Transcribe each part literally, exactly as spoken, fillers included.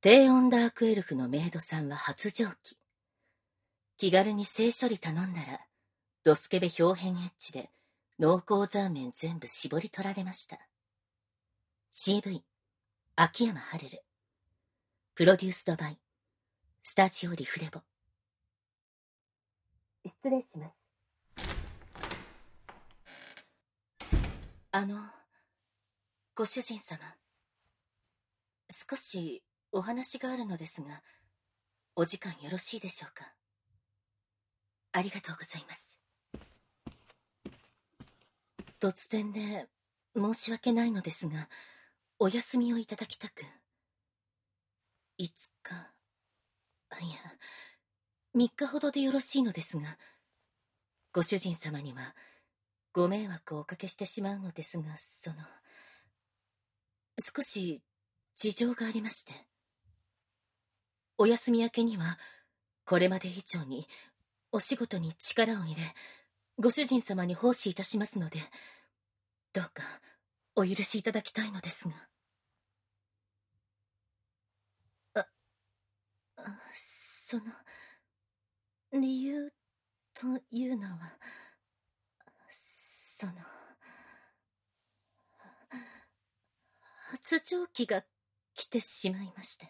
低温ダークエルフのメイドさんは発情期。気軽に性処理頼んだら、ドスケベ表変エッジで濃厚ザーメン全部絞り取られました。シーブイ、秋山春る。プロデュースドバイ、スタジオリフレボ。失礼します。あの、ご主人様。少しお話があるのですが、お時間よろしいでしょうか。ありがとうございます。突然で申し訳ないのですが、お休みをいただきたく。いつか、あ、いや、みっかほどでよろしいのですが、ご主人様にはご迷惑をおかけしてしまうのですが、その、少し事情がありまして。お休み明けには、これまで以上にお仕事に力を入れ、ご主人様に奉仕いたしますので、どうかお許しいただきたいのですが。あ、あその、理由というのは、その、発情期が来てしまいまして。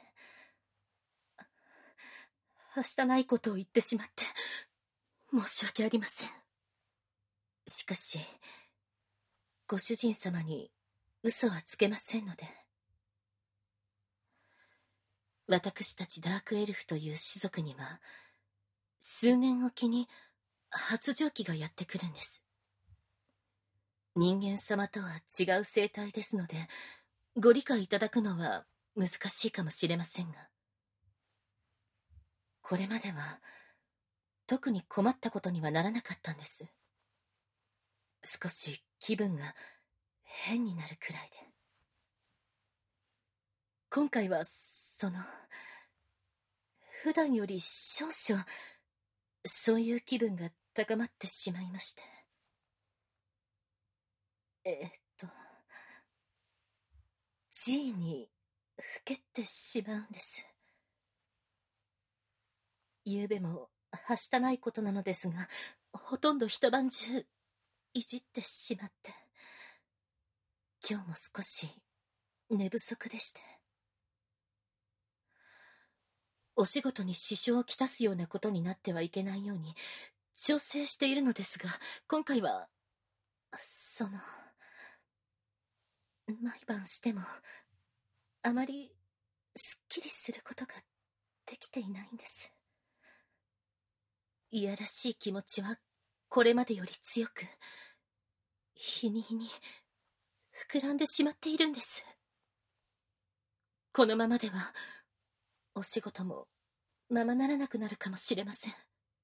はしたないことを言ってしまって、申し訳ありません。しかし、ご主人様に嘘はつけませんので。私たちダークエルフという種族には、数年おきに発情期がやってくるんです。人間様とは違う生態ですので、ご理解いただくのは難しいかもしれませんが、これまでは特に困ったことにはならなかったんです。少し気分が変になるくらいで。今回はその、普段より少々そういう気分が高まってしまいまして。えー、っと G にふけってしまうんです。昨べもはしたないことなのですが、ほとんど一晩中いじってしまって、今日も少し寝不足でして。お仕事に支障をきたすようなことになってはいけないように調整しているのですが、今回はその、毎晩してもあまりすっきりすることができていないんです。いやらしい気持ちはこれまでより強く、日に日に膨らんでしまっているんです。このままではお仕事もままならなくなるかもしれません。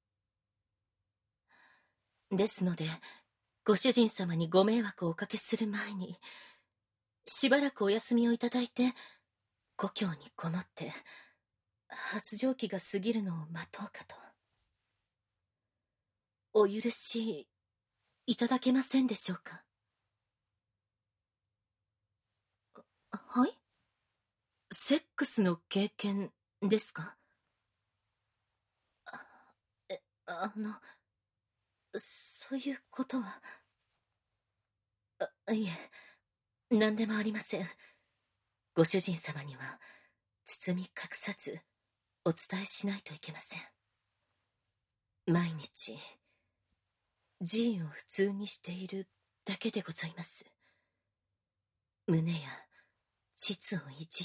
ですので、ご主人様にご迷惑をおかけする前に、しばらくお休みをいただいて、故郷にこもって発情期が過ぎるのを待とうかと。お許しいただけませんでしょうか。はい？セックスの経験ですか？あ、え、あの、そういうことは。あ、いえ、何でもありません。ご主人様には包み隠さずお伝えしないといけません。毎日 G を普通にしているだけでございます。胸や膣をいじって。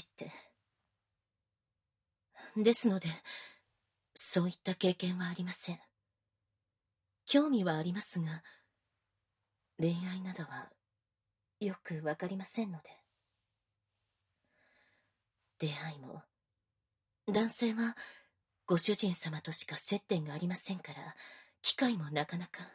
ですので、そういった経験はありません。興味はありますが、恋愛などはよくわかりませんので。出会いも、男性はご主人様としか接点がありませんから、機会もなかなか。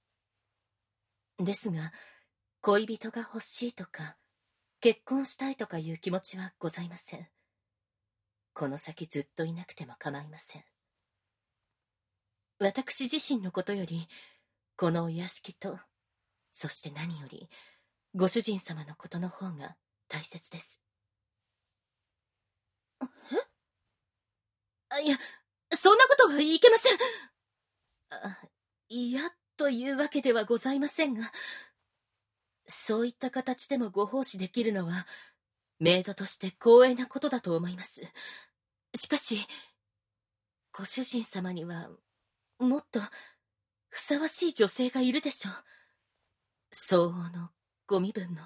ですが、恋人が欲しいとか、結婚したいとかいう気持ちはございません。この先ずっといなくても構いません。私自身のことより、このお屋敷と、そして何より、ご主人様のことの方が大切です。え？ いや、そんなことはいけません。あ、嫌というわけではございませんが、そういった形でもご奉仕できるのは、メイドとして光栄なことだと思います。しかし、ご主人様には、もっと、ふさわしい女性がいるでしょう。相応のご身分の。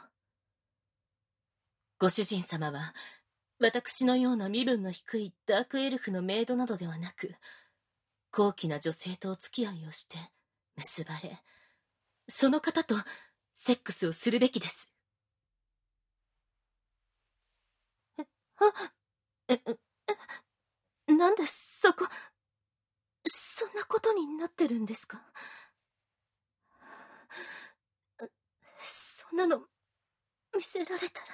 ご主人様は、私のような身分の低いダークエルフのメイドなどではなく、高貴な女性とお付き合いをして結ばれ、その方とセックスをするべきです。え、あ、え、え、なんでそこ、そんなことになってるんですか？そんなの見せられたら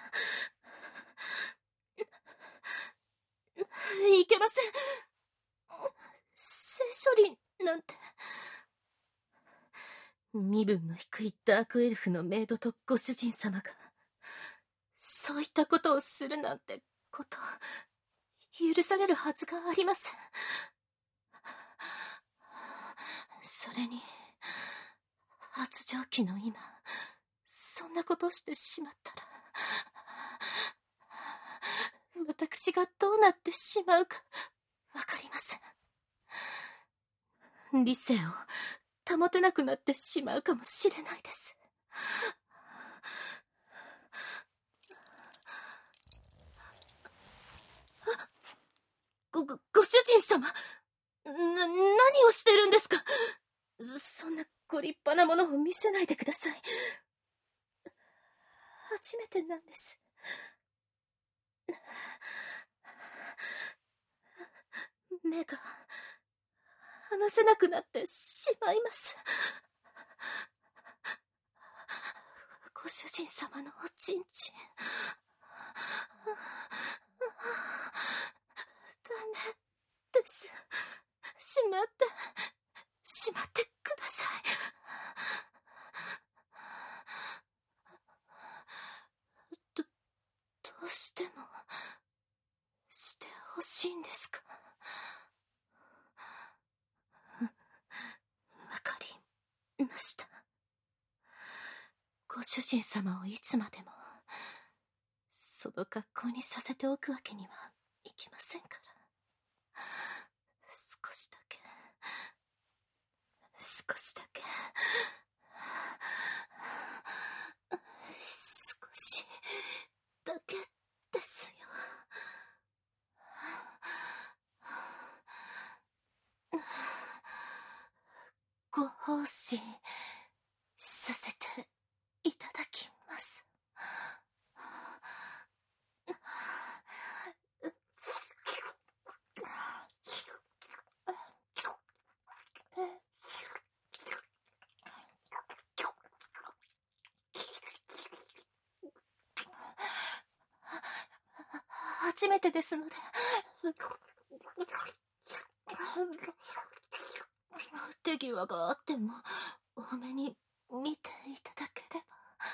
いけません。性処理なんて。身分の低いダークエルフのメイドとご主人様がそういったことをするなんてこと許されるはずがありません。それに発情期の今そんなことをしてしまったら私がどうなってしまうかわかりません。理性を保てなくなってしまうかもしれないです。ご、ご、ご主人様、な、何をしてるんですか？そんなご立派なものを見せないでください。初めてなんです。目が離せなくなってしまいます。ご主人様のおちんちん。ダメです。しまって、しまってください。ど、どうしても、してほしいんですか？わかりました。ご主人様をいつまでも、その格好にさせておくわけにはいきませんから。少しだけ、少しだけ、少しだけですよ。ご奉仕させていただきます。初めてですので手際があっても多めに見ていただければ。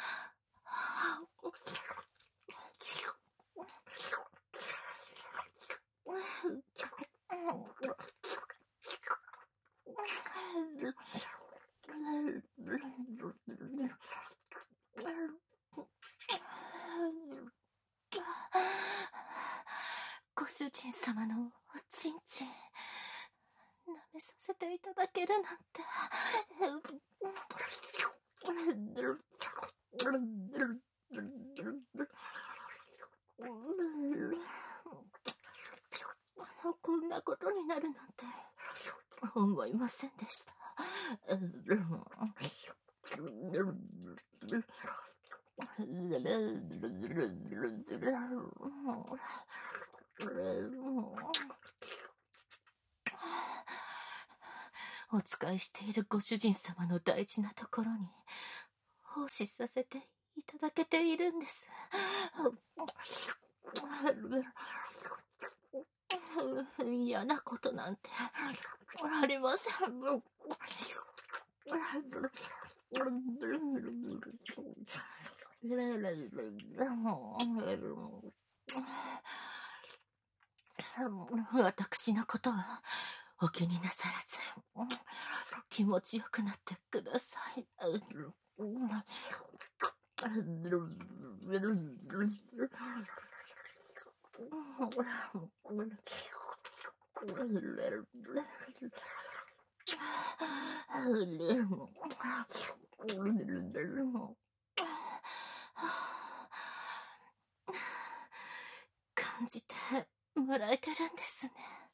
ご主人様のおちんちん舐めさせていただけるなんて。こんなことになるなんて思いませんでした。お使いしているご主人様の大事なところに奉仕させていただけているんです。嫌なことなんてありません。 私のことはお気になさらず、気持ちよくなってください。感じてもらえてるんですね。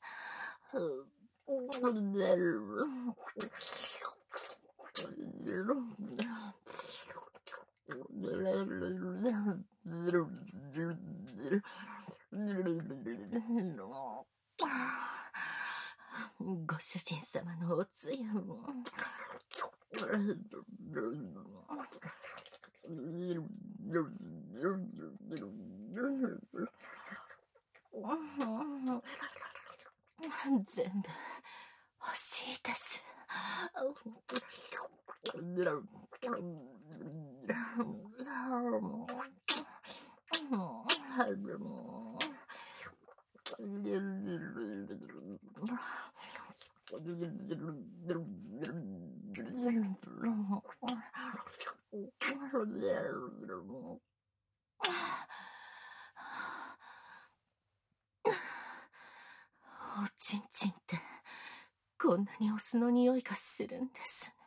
ご主人様のおつゆも全部欲しいです。おちんちんってこんなにお酢の匂いがするんですね。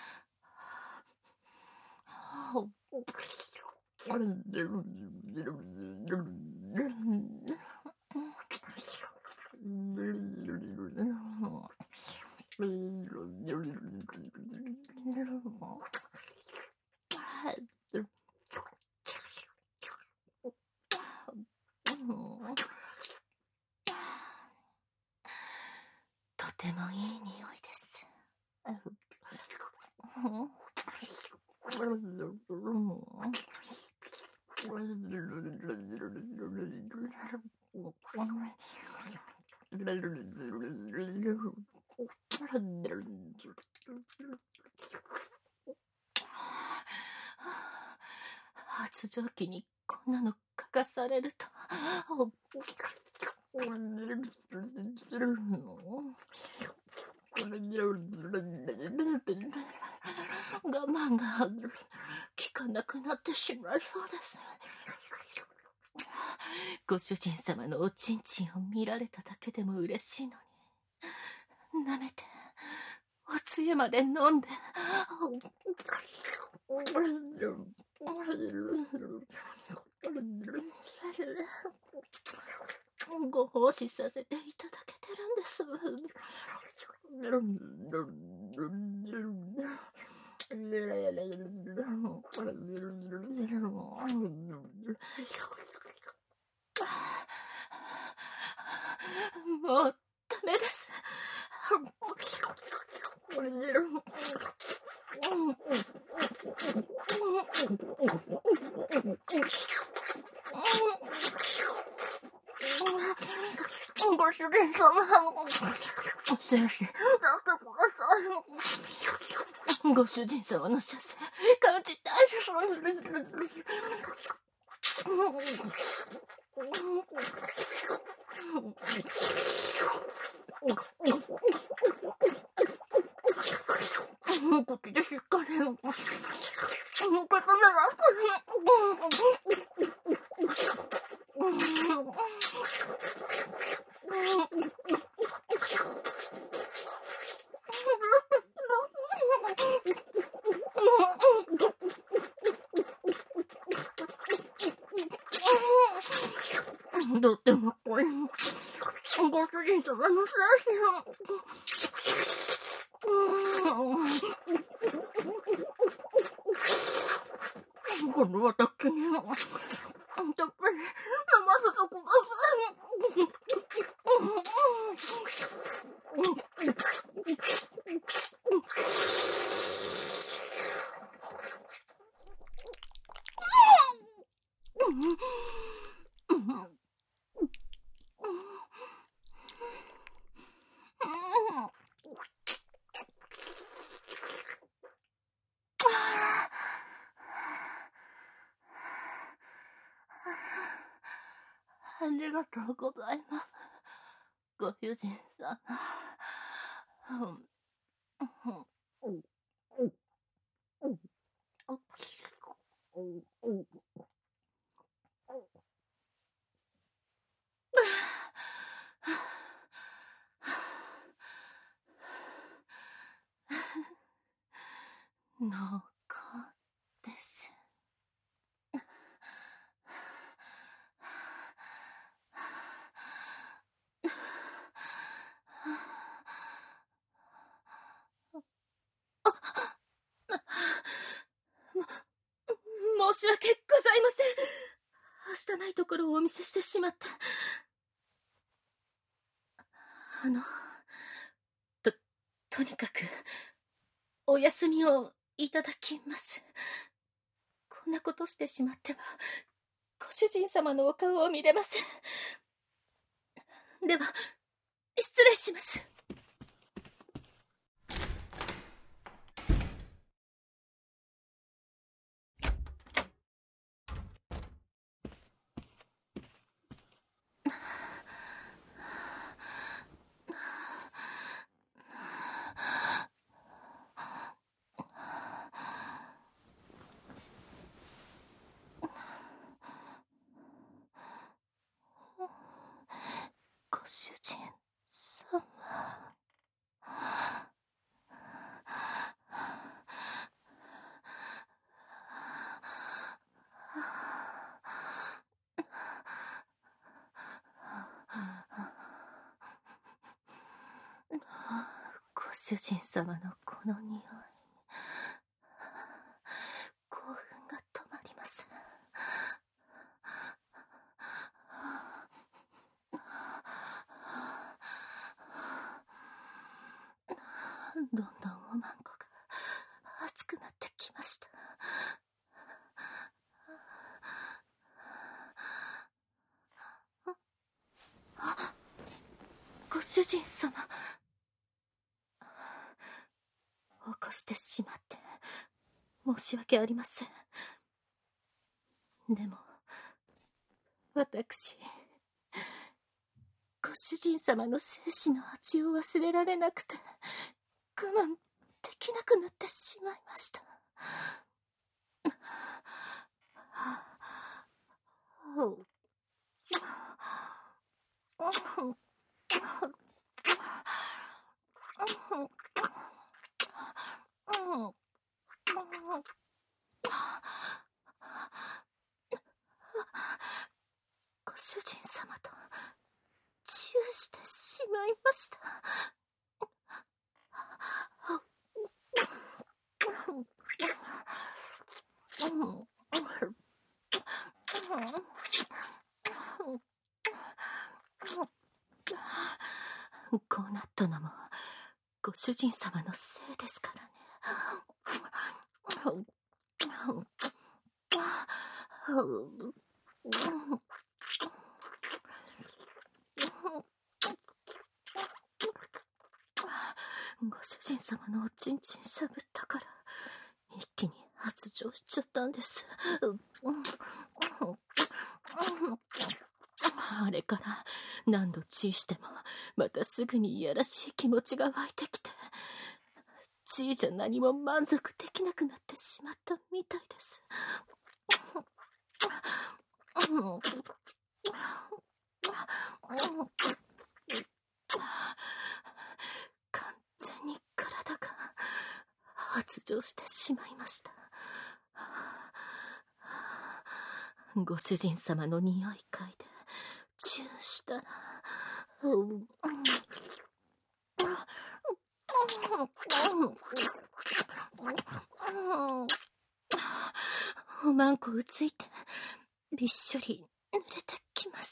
とてもいい匂いです。発情期にこんなの書かされると我慢が効かなくなってしまいそうです。ご主人様のおちんちんを見られただけでも嬉しいのに、舐めておつゆまで飲んでご奉仕させていただけてるんです。もうダメです。ご主人様、精子、ご主人様の射精感じたいです。口でしっかり受け止めます。とってもこれご主人様の精子をこの私にもたっぷり飲ませてください。ありがとうございます。 ご主人さん。濃厚です。申し訳ございません。はしたないところをお見せしてしまって。あの、と、とにかく、お休みをいただきます。こんなことしてしまっては、ご主人様のお顔を見れません。では、失礼します。ご主人様。ご主人様のこの匂い、興奮が止まりません。どんどんおまんこが熱くなってきました。あ、ご主人様。起こしてしまって申し訳ありません。でも私、ご主人様の生死の味を忘れられなくて我慢できなくなってしまいました。ご主人様とチューしてしまいました。こうなったのもご主人様のせいですからね。ご主人様のおちんちんしゃぶったから一気に発情しちゃったんです。あれから何度チーしてもまたすぐにいやらしい気持ちが湧いてきて、チーじゃ何も満足できなくなってしまったみたいです。完全に体が発情してしまいました。ご主人様の匂い嗅いでチューしたら、おまんこうついてびっしょり濡れてきました。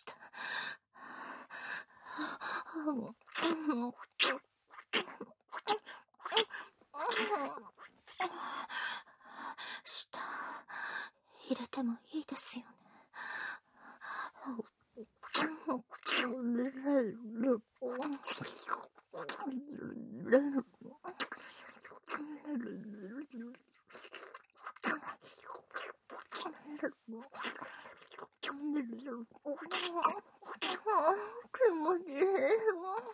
舌入れてもいいですよね。気持ちいい。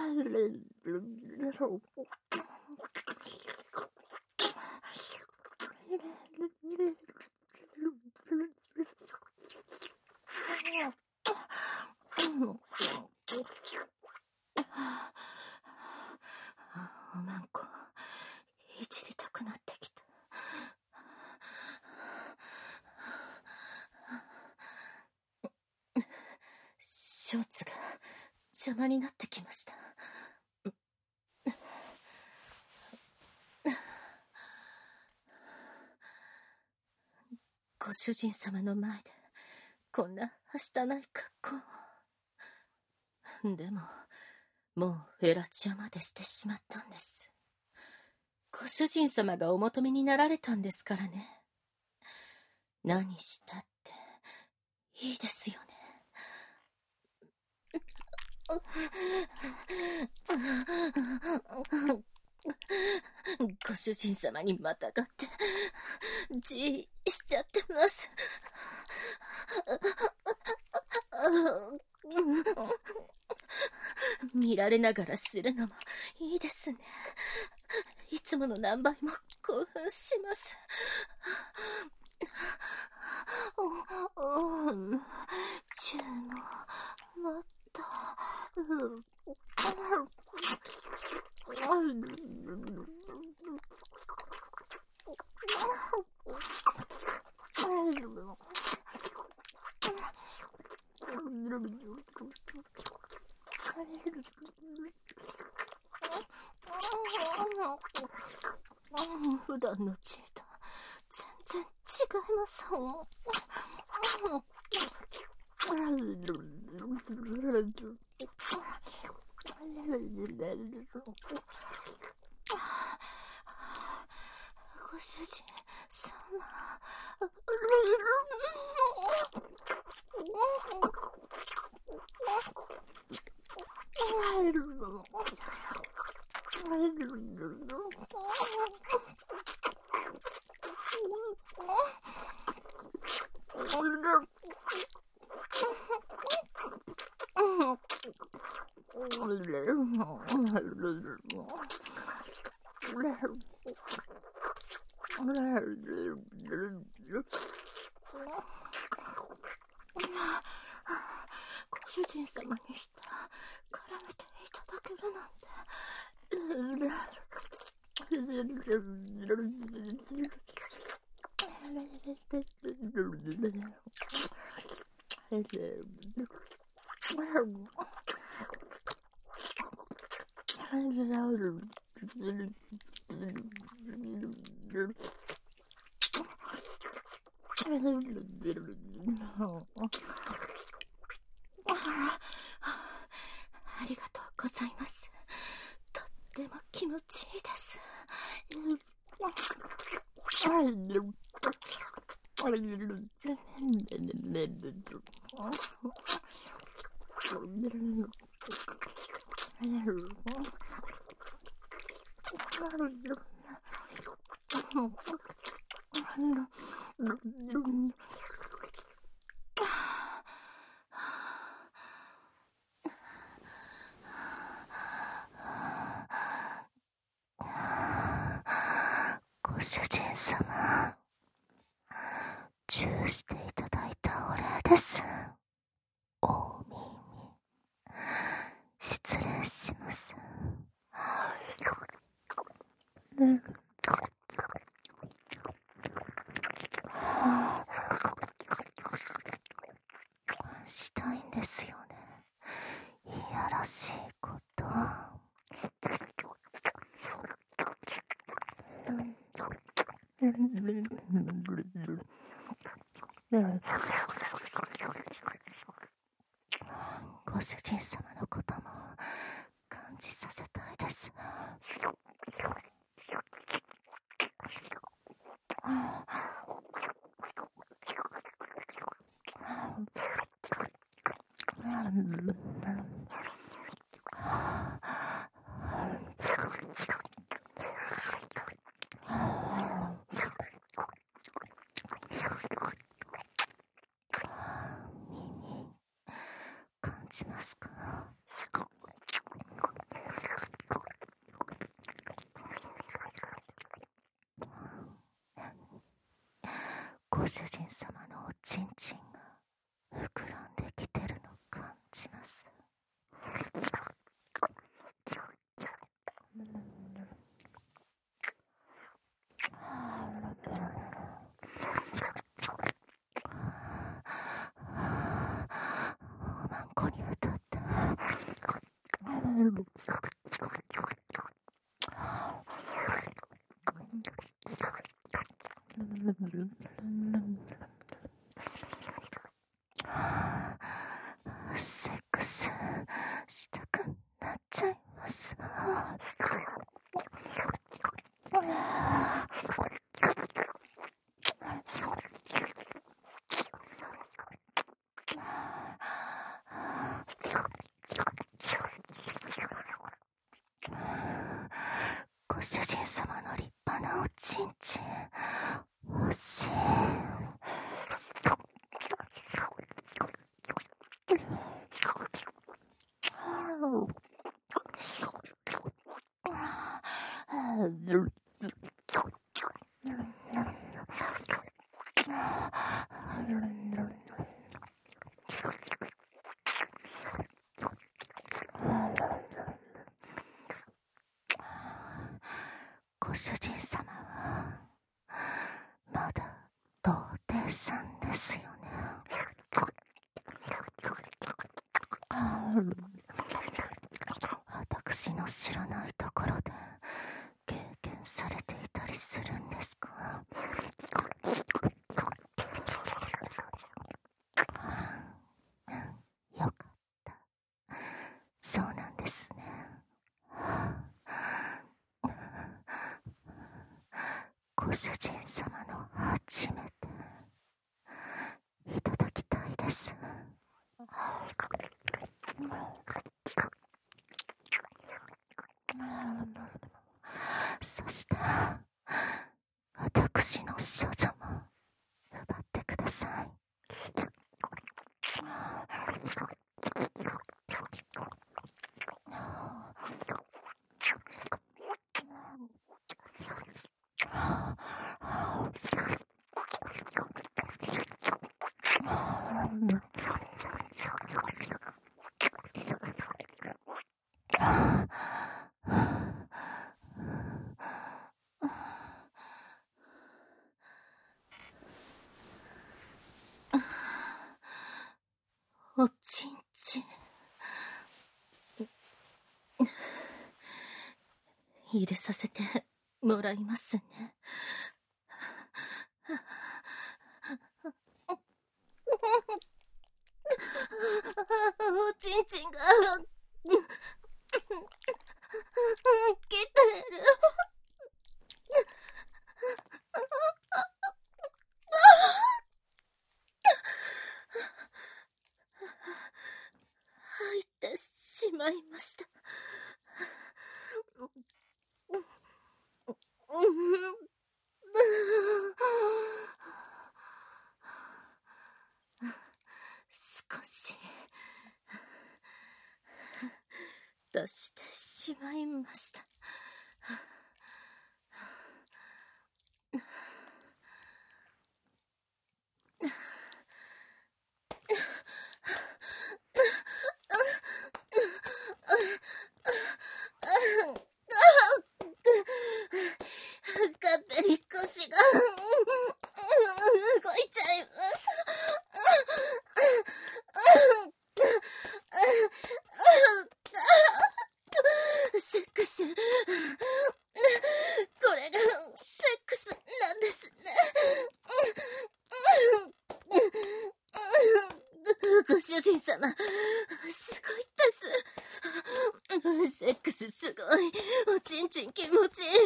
おまんこ、いじりたくなってきた。ショーツが邪魔になってきました。ご主人様の前でこんなはしたない格好を。でももうフェラチオまでしてしまったんです。ご主人様がお求めになられたんですからね。何したっていいですよね。ご主人様にまたがってじーしちゃってます。見られながらするのもいいですね。いつもの何倍も興奮します。チューもまた普段のチーと全然違いますもん。ご主人様。ご主人様にしたら絡めていただけるなんて。ありがとうございます。とっても気持ちいいです。ご主人様、チューしていただいたお礼です。お耳、失礼します。したいんですよね。いやらしいこと。ご主人様のことも感じさせたいです。耳、感じますか？ 主人様のおちんちんが膨らんできてるの感じます。おまんこに当たってセックスしたくなっちゃいます。ご主人様の立派なおちんちん欲しい。ご主人様はまだ童貞さんですよね。私の知らないところで経験されていたりするんですか？よかった。そうなんですね。ご主人様の初めていただきたいです。そして私の少女も奪ってください。おちんちん入れさせてもらいますね。おちんちんが来てる。入ってしまいました。少し出してしまいました。勝手に腰が動いちゃいます。セックス、これがセックスなんですね。ご主人様、すごいです。セックスすごい。おちんちん気持ちいい。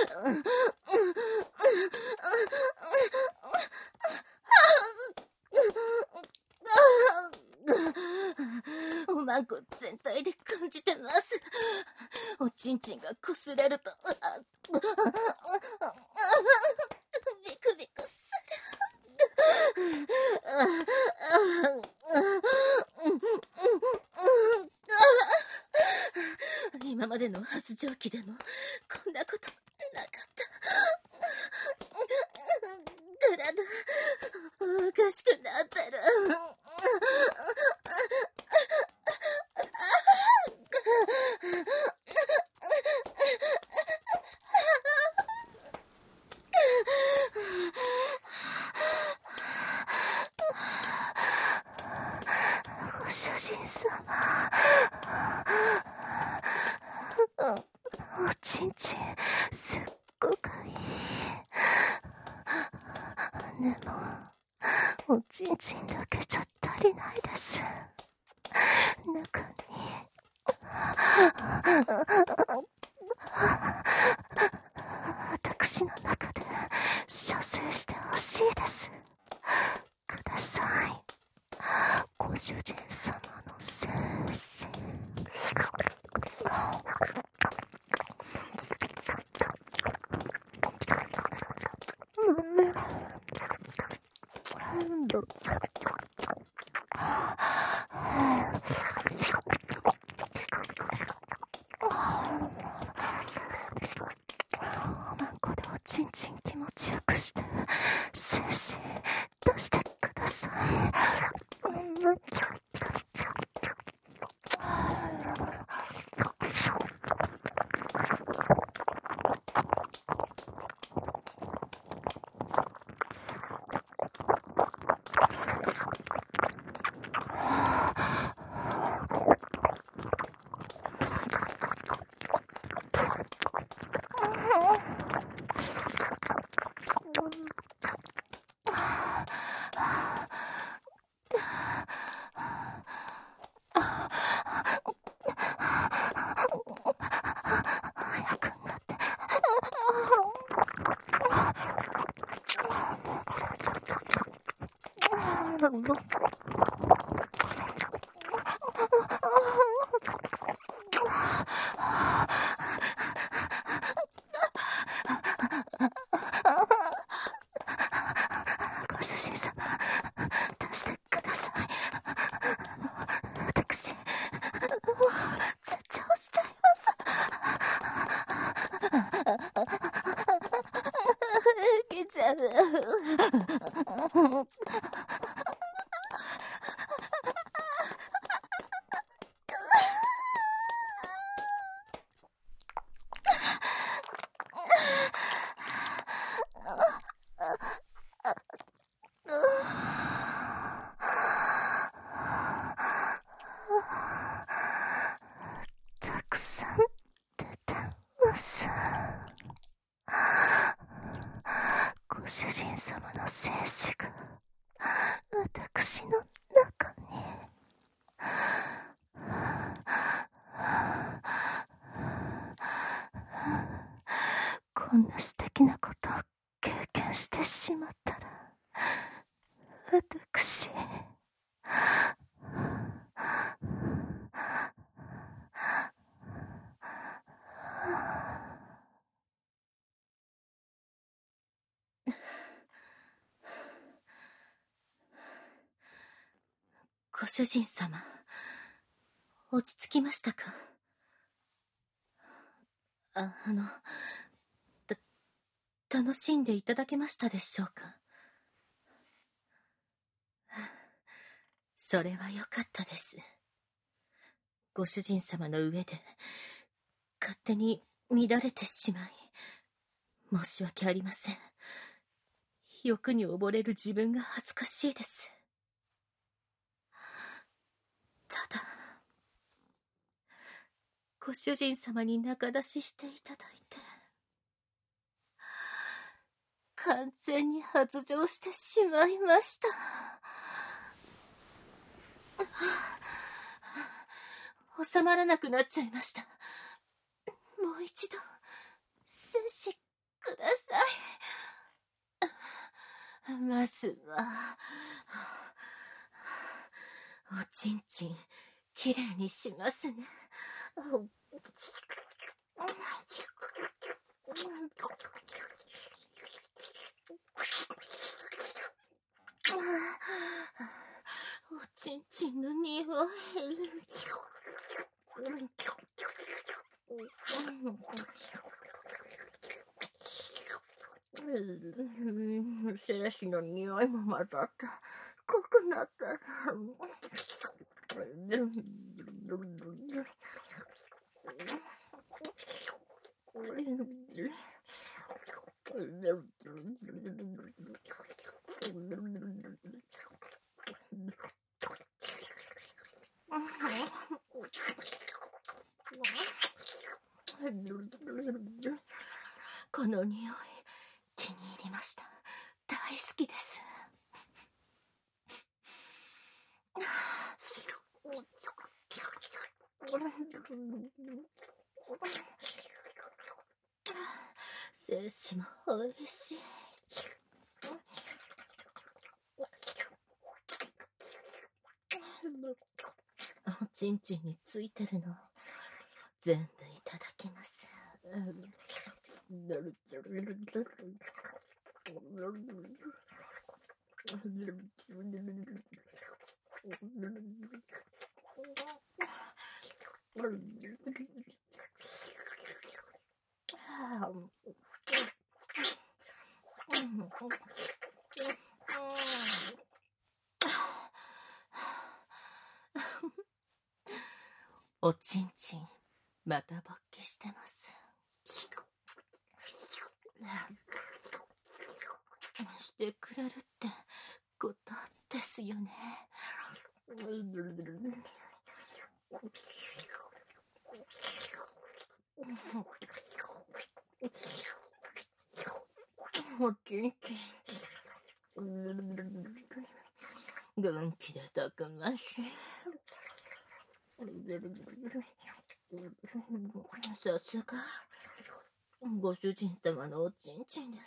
おまんこ全体で感じてます。おちんちんが擦れるとビクビクする。今までの発情期でもこんなことなかった。体しくなってる。 ご主人様、おちんちんすっごくいい。でもおちんちんだけじゃ足りないです。中に私の中で射精してほしいです。ください、ご主人様の精子。おまんこでおちんちん気持ちよくして精子出してください。早くなって。ご主人様、出してください。私、絶頂しちゃいます。 きちゃう。 たくさん出てます。ご主人様の精子が私の中に。こんな素敵なことを経験してしまったら、私ご主人様、落ち着きましたか？あ、あの、た、楽しんでいただけましたでしょうか？それはよかったです。ご主人様の上で、勝手に乱れてしまい、申し訳ありません。欲に溺れる自分が恥ずかしいです。ただ、ご主人様に仲出ししていただいて、完全に発情してしまいました。収まらなくなっちゃいました。もう一度、精子ください。まずは、おちんちん、きれいにしますね。おちんちんの匂い。精子の匂いも混ざった。 濃くなったらこの匂い気に入りました。大好きです。精子もおいしい。おちんちんについてるの全部いただきます。おちんちんまた勃起してます。してくれるってことですよね。おちんちん元気でたくましい。さすがご主人様のおちんちんです。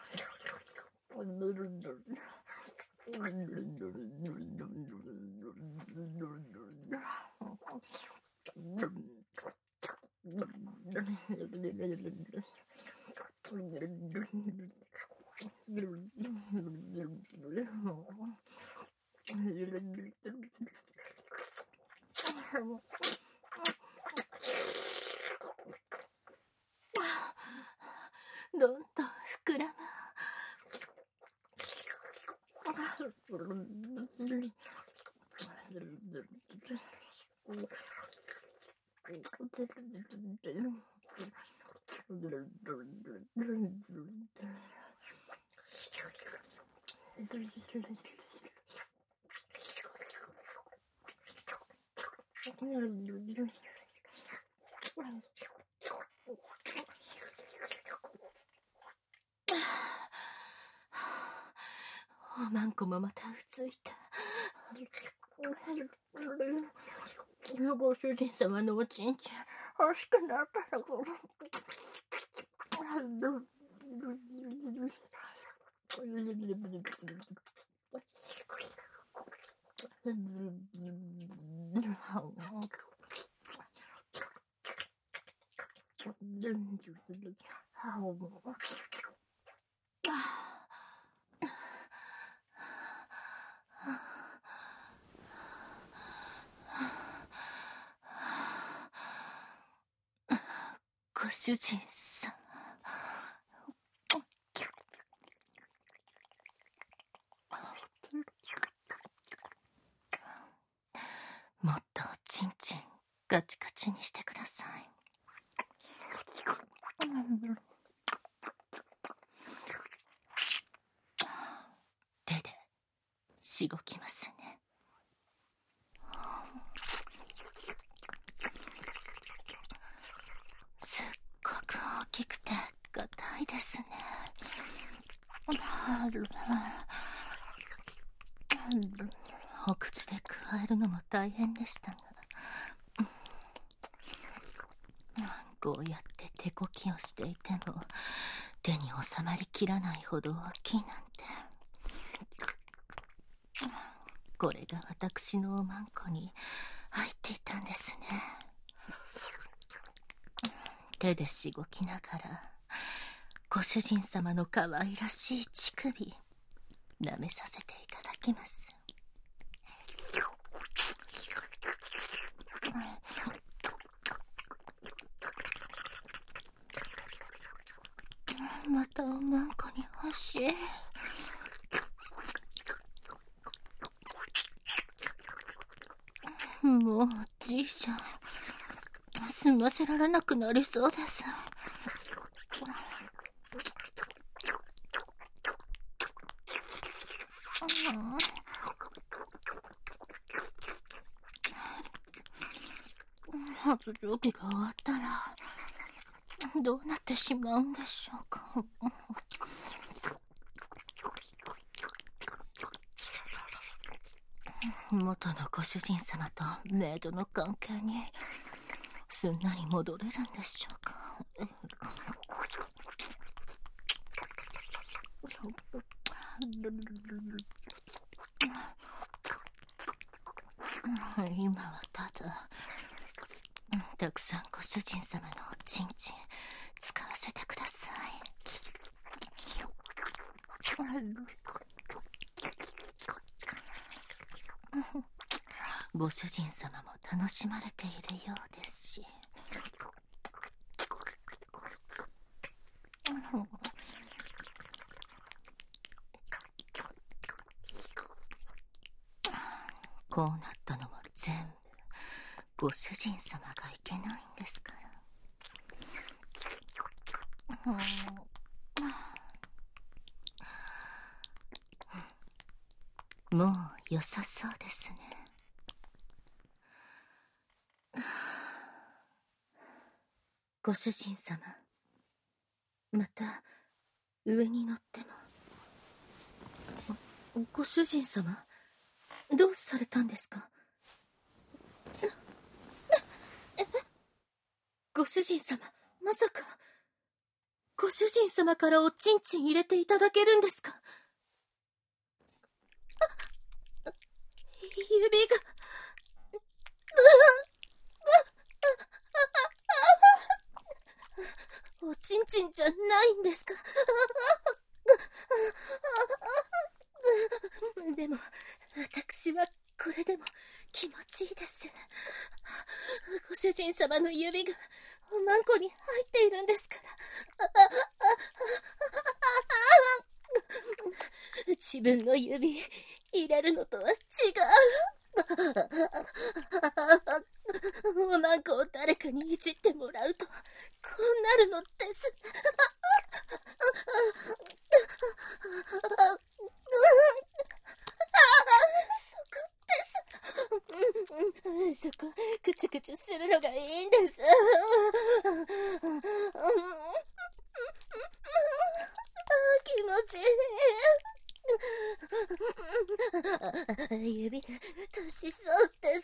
どんどん膨らむ。おまんこもまたうついた。ご主人様のおちんちん欲しくなったらこご主人様、もっとおちんちんガチガチにしてください。手でしごきますね。すっごく大きくて硬いですね。お口でくわえるのも大変でしたが、こうやって手こきをしていても手に収まりきらないほど大きいなんて。これが私のおまんこに入っていたんですね。手でしごきながらご主人様の可愛らしい乳首舐めさせていただきます。またおまんこに欲しい。 もうじいちゃん済ませられなくなりそうです。発情期が終わったらどうなってしまうんでしょうか。元のご主人様とメイドの関係にすんなり戻れるんでしょうか。今はただたくさんご主人様のおちんちん使わせてください。ご主人様も楽しまれているようですし、こうなったのも全部ご主人様がいけないんですから。もう良さそうですね。ご主人様、また上に乗っても。ご主人様、どうされたんですか？ご主人様、まさかご主人様からおちんちん入れていただけるんですか？指がおちんちんじゃないんですか？でも私はこれでも気持ちいいです。ご主人様の指がおまんこに入っているんですから。自分の指入れるのとは違う。おまんこを誰かにいじってもらうとこうなるのです。そこ、くちゅくちゅするのがいいんです。気持ちいい。指が足しそうです。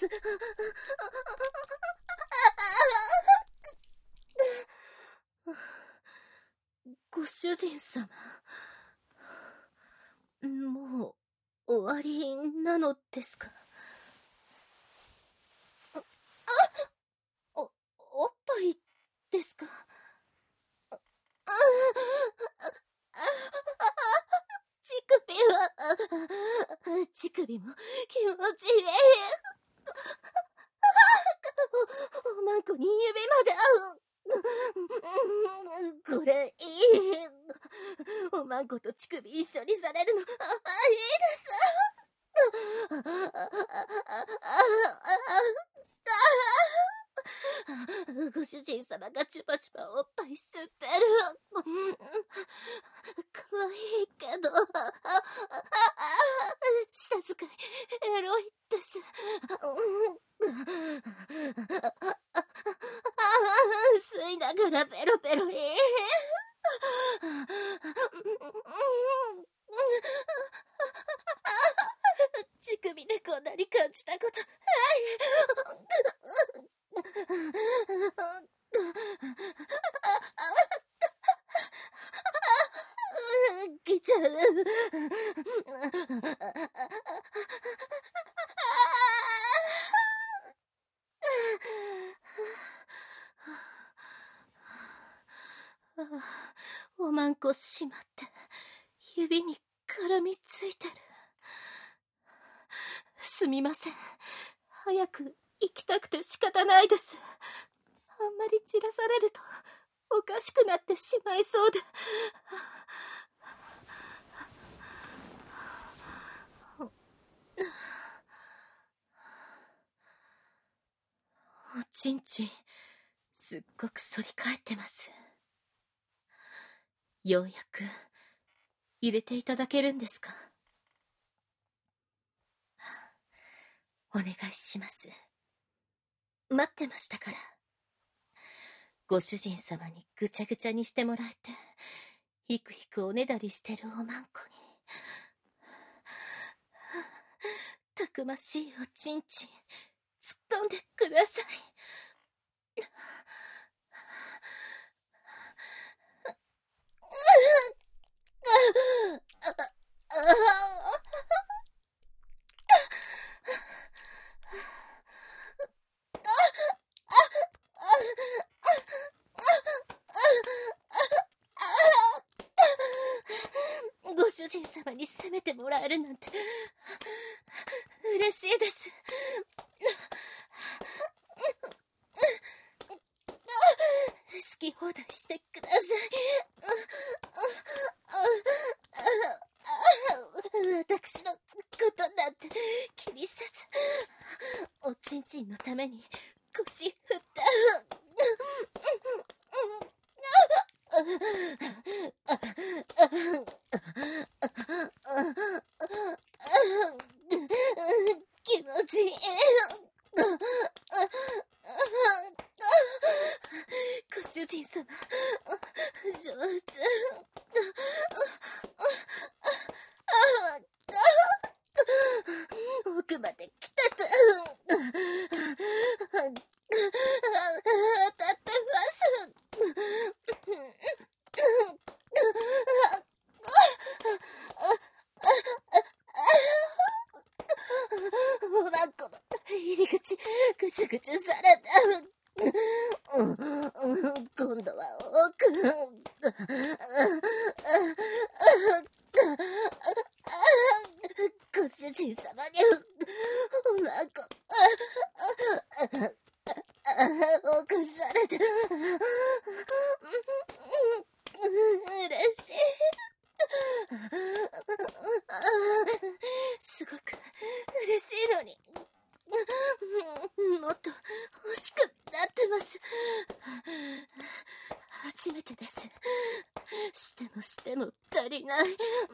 ご主人様、もう終わりなのですか？お、おっぱいですか？乳首は、乳首も気持ちいい。お、おまんこに指まで合う。これいい。おまんこと乳首一緒にされるの、いいです。ご主人様がチュパチュパおっぱい吸ってる。かわいいけど、舌使いエロいです。吸いながらペロペロいい。乳首でこんなに感じたことない。来ちゃう。おまんこしまって指に絡みついてる。すみません、早く行きたくて仕方ないです。あんまり散らされるとおかしくなってしまいそうで。 ちんちん、すっごく反り返ってます。ようやく、入れていただけるんですか？お願いします。待ってましたから。ご主人様にぐちゃぐちゃにしてもらえて、ひくひくおねだりしてるおまんこに。たくましいおちんちん、突っ込んでください。ご主人様に責めてもらえるなんて嬉しいです。好き放題してください。私のことなんて気にせず、おちんちんのために腰振った。気持ちいい。ご主人様、上手。奥まで来たと。当たってます。おまんこの入り口、ぐちゅぐちゅされた。うん、今度は奥。ご主人様におまんこ奥されて嬉しい。すごく嬉しいのに、もっと欲しくなってます。初めてです。してもしても足りない。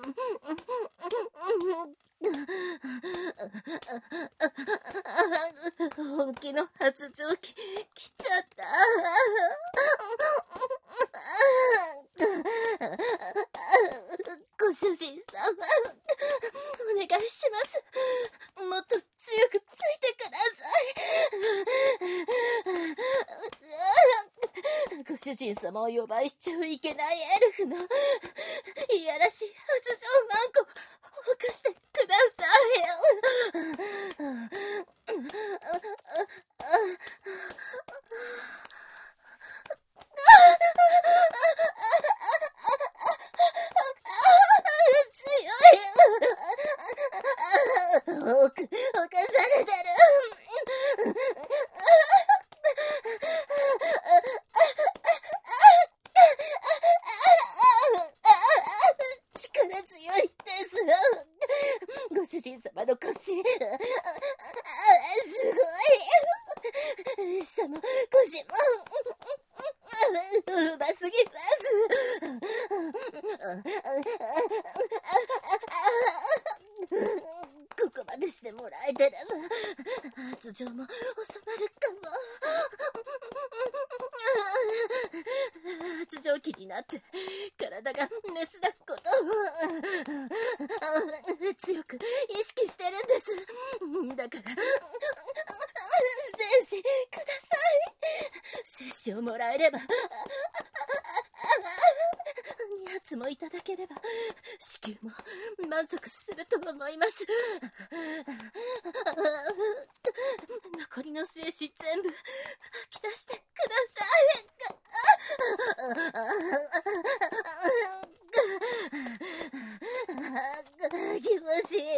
本気の発情期来ちゃった。ご主人様、お願いします。もっと強くついてください。ご主人様を呼ばいしちゃいけないエルフのいやらしい発情マンコを犯してください。強い。おく、犯されてる。力強いです。ご主人様の腰、すごい。下も腰もうますぎます。ここまでしてもらえてれば発情も収まるかも。発情期になって体がメスだことを強く意識してるんです。だから精子ください。精子をもらえれば、に発もいただければ子宮も満足すると思います。残りの精子全部吐き出してください。気持ちいい。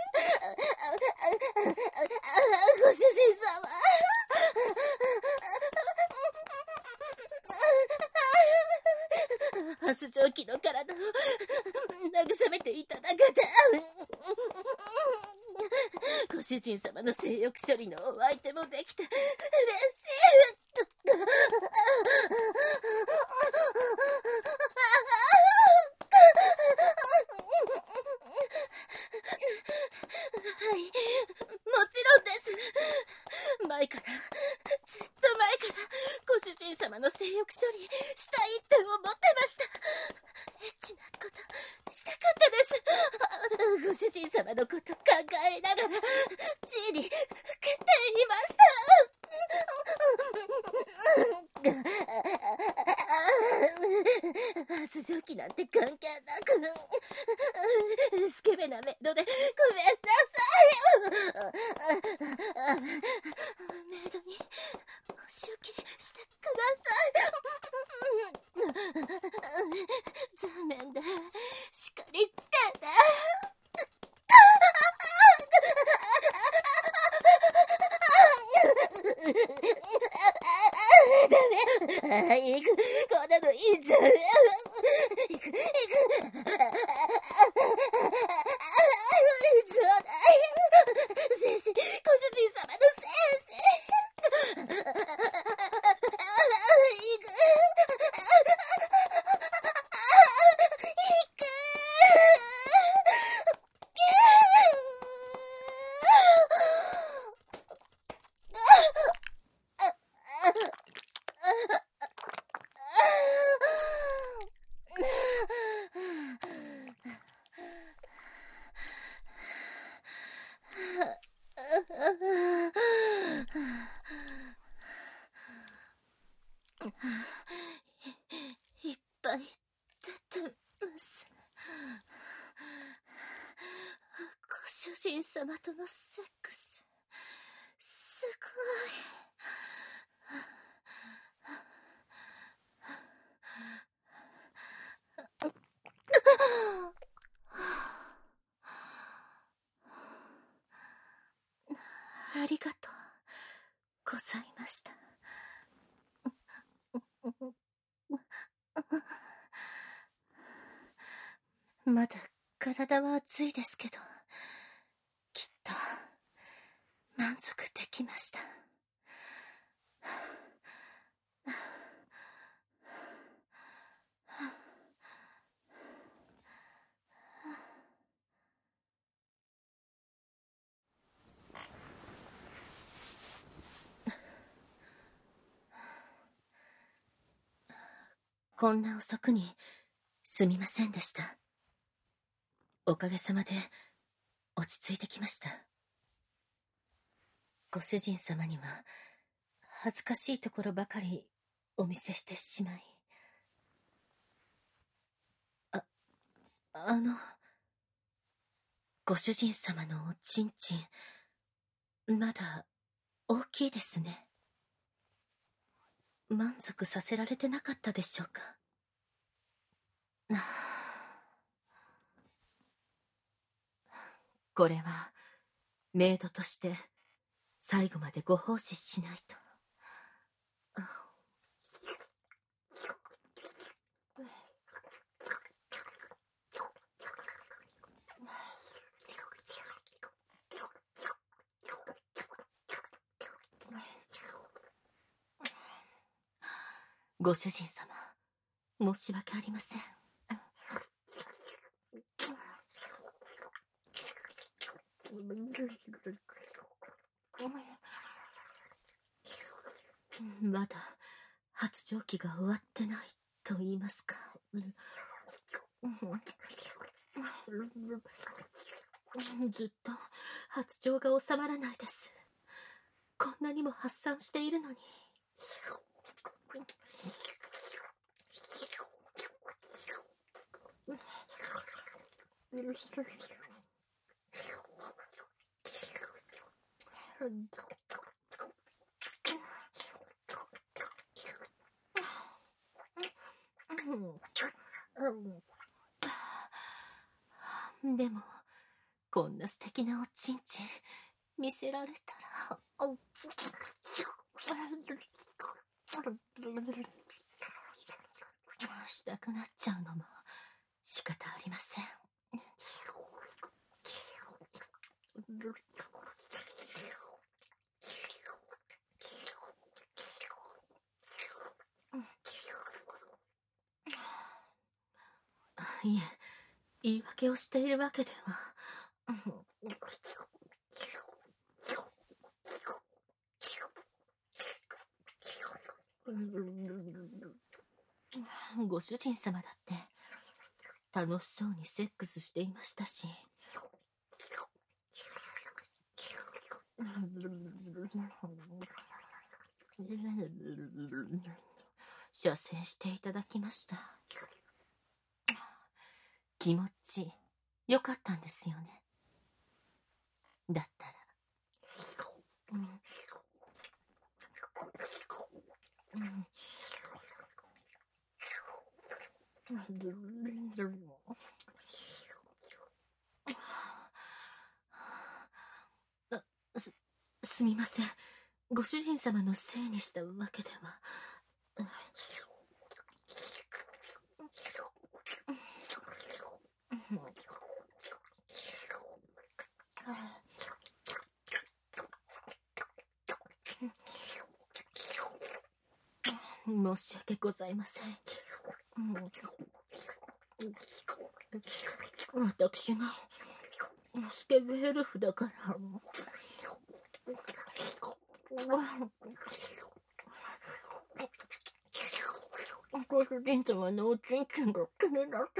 ご主人様、発情期の体を慰めていただけてご主人様の性欲処理のお相手もできて嬉しい。はい、もちろんです。前から、ずっと前からご主人様の性欲処理したいって思ってました。エッチなことしたかったです。ご主人様のこと考えながら G に受けていました。発情期なんて関係なくスケベなメイドでごめんなさい。メイドにお仕置きしてください。座面で叱りつけてダメ。行く。こんなのいいじゃん。行く。行く。ちょうだい。先生、ご主人様の先生。行く。行く。いっぱい出てます。ご主人様とのセックスすごい。ありがとうございました。まだ体は熱いですけど、きっと満足できました。こんな遅くにすみませんでした。おかげさまで落ち着いてきました。ご主人様には恥ずかしいところばかりお見せしてしまい。あ、あの、ご主人様のおちんちん、まだ大きいですね。満足させられてなかったでしょうか。これはメイドとして最後までご奉仕しないと。ご主人様、申し訳ありません。まだ発情期が終わってないと言いますか。ずっと発情が収まらないです。こんなにも発散しているのに。でもこんな素敵なおちんちん見せられたらしたくなっちゃうのも仕方ありません。 いえ、言い訳をしているわけでは。ご主人様だって楽しそうにセックスしていましたし。射精していただきました。気持ちよかったんですよね。だったら、うんうんす、すみません。ご主人様のせいにしたわけでは。申し訳ございません。私がスケベエルフだから。ご主人様のおちんちんが気になって。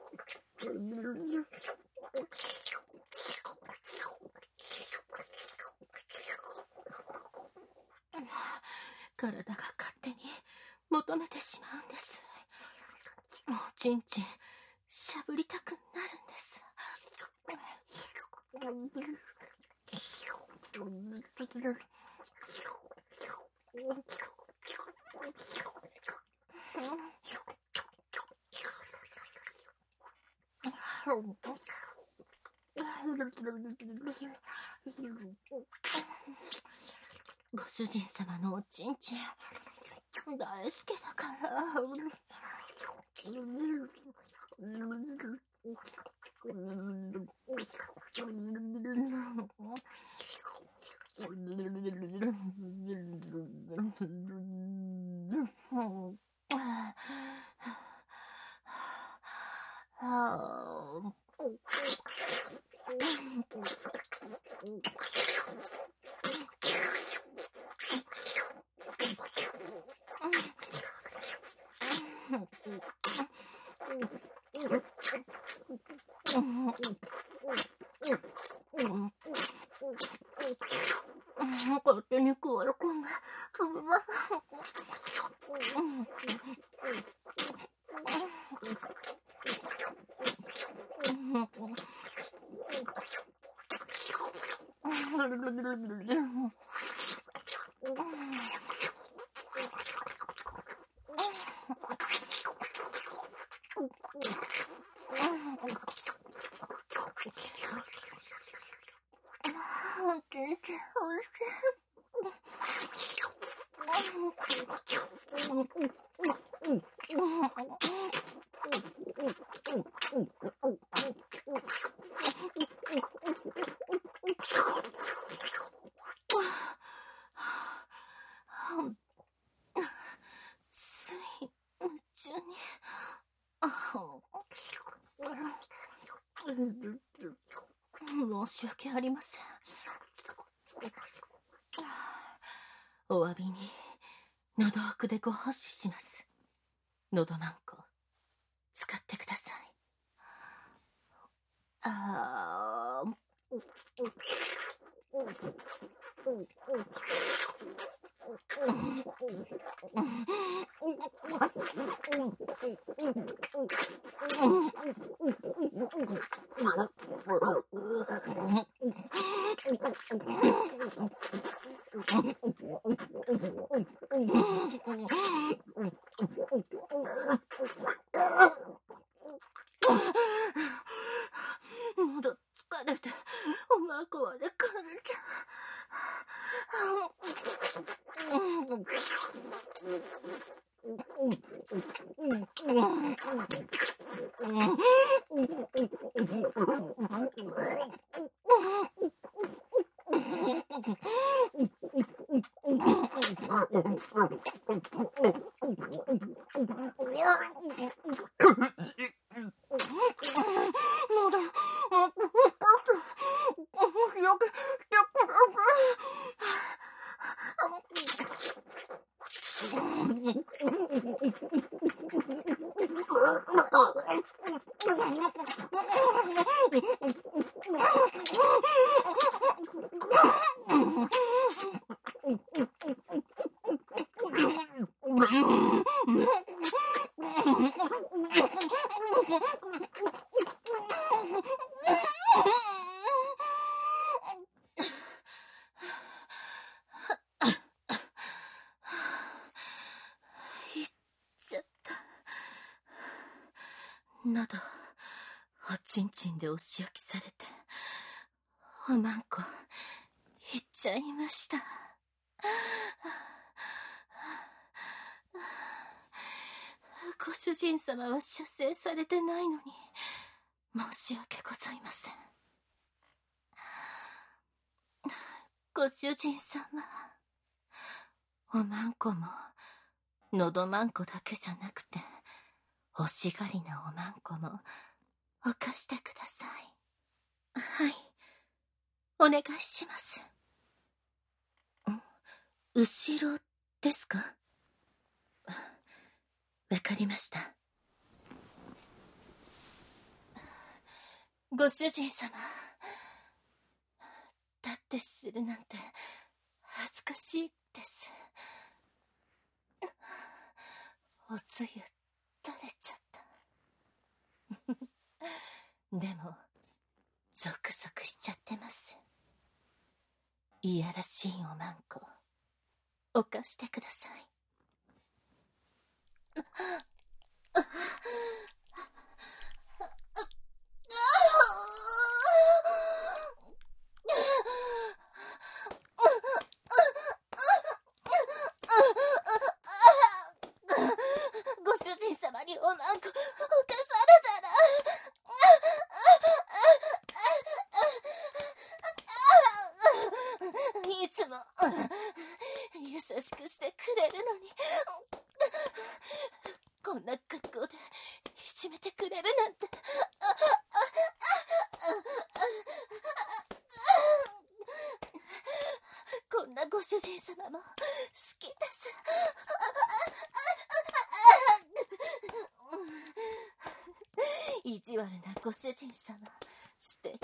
体が勝手に求めてしまうんです。おちんちんしゃぶりたくなるんです。ご主人様のおちんちん大好きだから。勝手に食われ込んで、すみまつい夢中に。申し訳ありません。お詫びに喉奥でご奉仕します。喉マンコ使ってください。あー喉疲れておまこまでかれて。 喉、おちんちんでお仕置きされて、おまんこ、いっちゃいました。ご主人様は出征されてないのに、申し訳ございません。ご主人様、おまんこも、のどまんこだけじゃなくて、欲しがりなおまんこも、お貸してください。はい、お願いします。ん、後ろですか？わかりました。ご主人様、立ってするなんて恥ずかしいです。おつゆ垂れちゃったでもゾクゾクしちゃってます。いやらしいおまんこ、お貸してください。ご主人様におまんこお貸されたらいつも優しくしてくれるのに、こんな格好でいじめてくれるなんて。こんなご主人様も好きです。意地悪なご主人様、素敵。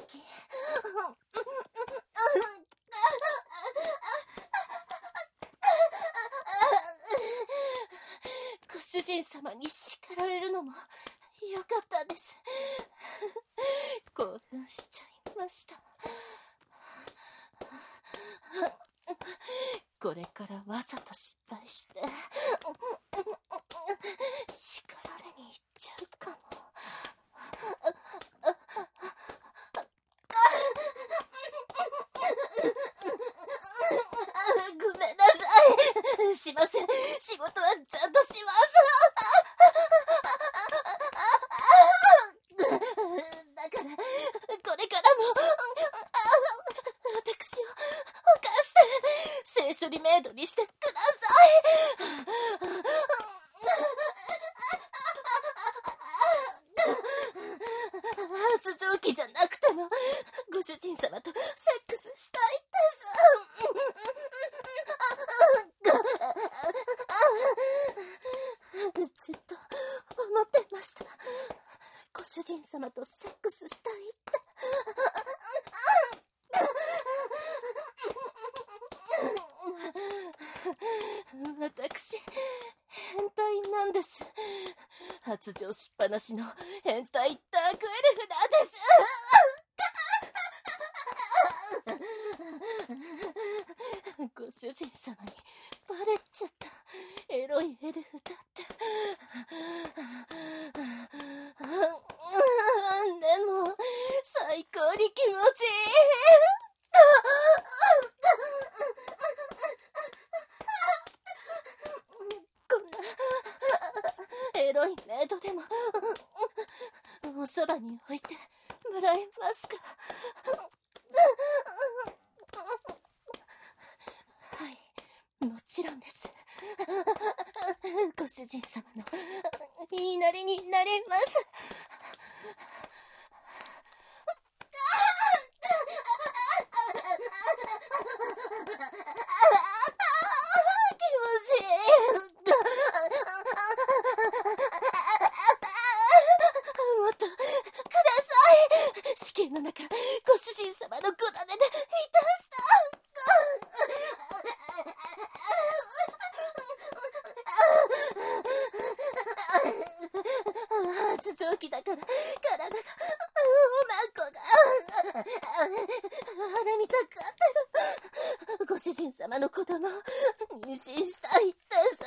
ご主人様に叱られるのもよかったです。興奮しちゃいました。これからわざと失敗して叱られに行っちゃうかも。ごめんなさい。しません。仕事はちゃんとします。だからこれからも私をお貸して性処理メイドにしてください。発情期じゃなくてもご主人様とセックスしたいです。ずっと思ってました。ご主人様とセックスしたいって。私、変態なんです。発情しっぱなしの変態ダークエルフなんです。ご主人様にバレちゃった。エロいエルフだって。でも最高に気持ちいい。こんなエロいメイドでもおそばに置いてもらえますか？はい、もちろんです。ご主人様の言いなりになります。気持ちいい。 きだから体がおまんこがあれ見たかった。ご主人様の子供妊娠したいってさ。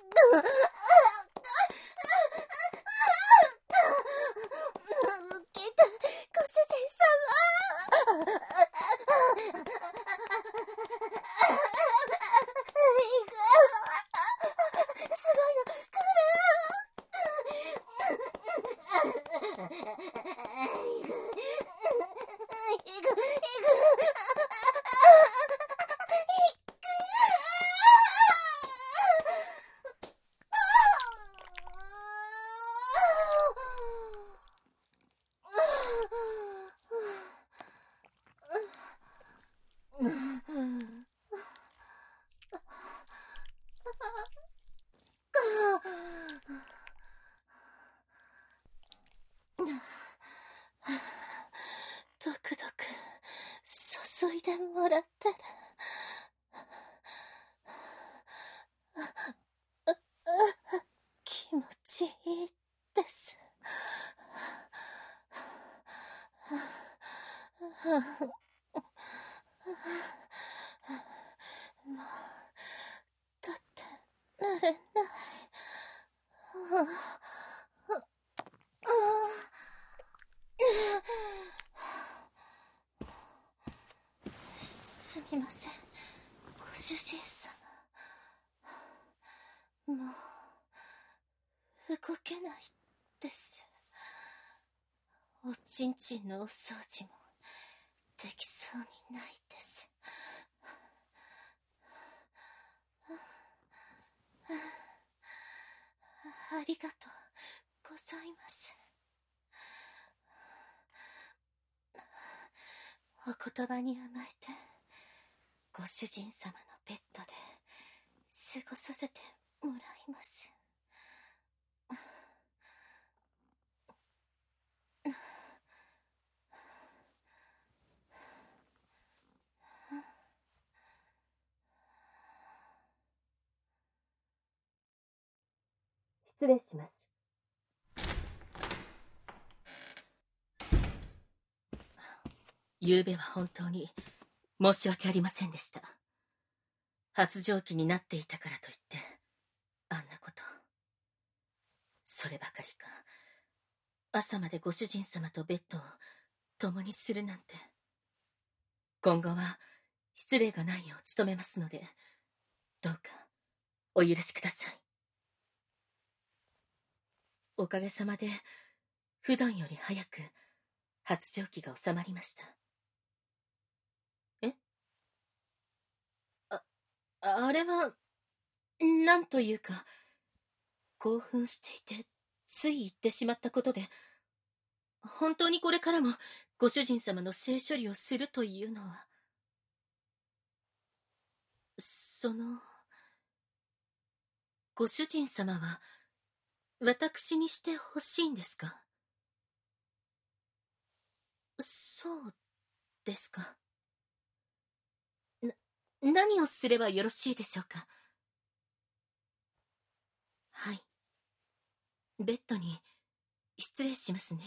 聞いたご主人様。すごいの来ドクドク注いでもらってる。気持ちいいです。もう立ってられない。すみません、ご主人様。もう動けないです。おちんちんのお掃除もできそうにないです。ありがとうございます。お言葉に甘えてご主人様のベッドで過ごさせてもらいます。失礼します。昨べは本当に申し訳ありませんでした。発情期になっていたからといってあんなこと。そればかりか、朝までご主人様とベッドを共にするなんて。今後は失礼がないよう努めますので、どうかお許しください。おかげさまで普段より早く発情期が収まりました。え？あ、あれはなんというか、興奮していてつい言ってしまったことで、本当にこれからもご主人様の性処理をするというのは。そのご主人様は私にしてほしいんですか？そうですか。な、何をすればよろしいでしょうか？はい。ベッドに失礼しますね。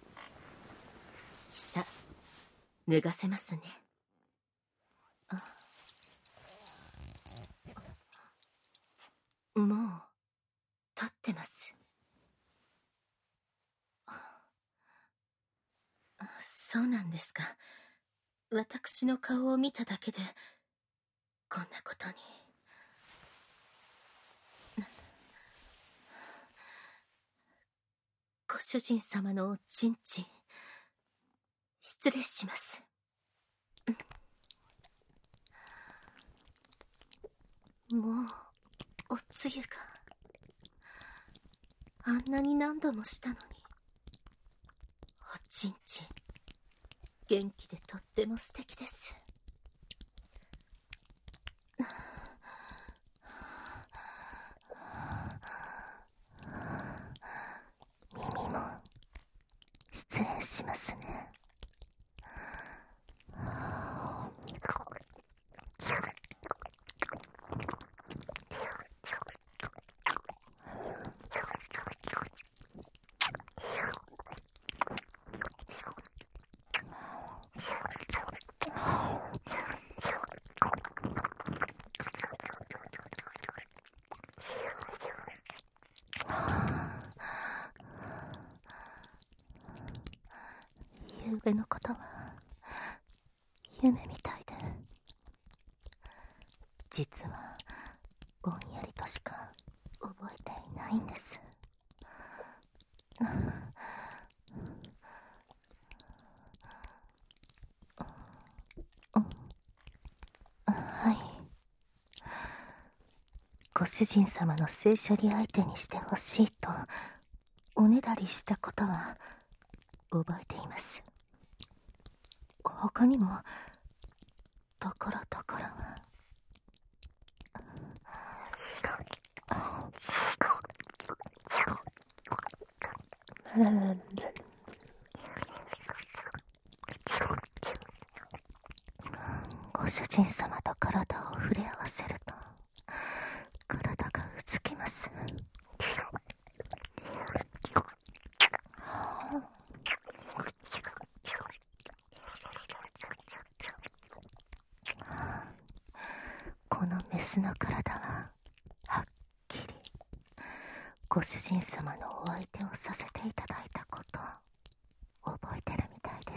下、脱がせますね。あ、もう立ってます。そうなんですか。私の顔を見ただけでこんなことに。ご主人様のおちんちん、失礼します。もうおつゆがあんなに何度もしたのに。おちんちん元気でとっても素敵です。 耳も失礼しますね。 べのことは夢みたいで、実はぼんやりとしか覚えていないんです。はい。ご主人様の性処理相手にしてほしいとおねだりしたことは覚えています。他にもところどころはご主人様と体を触れ合わせると体がうずきます。このメスの体ははっきりご主人様のお相手をさせていただいたことを覚えてるみたいです。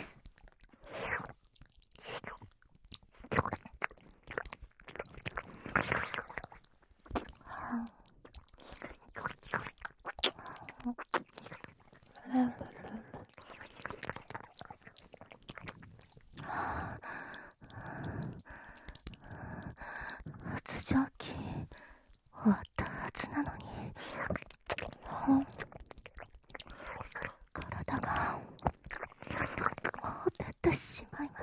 発情期終わったはずなのに、体がほてってしまいます。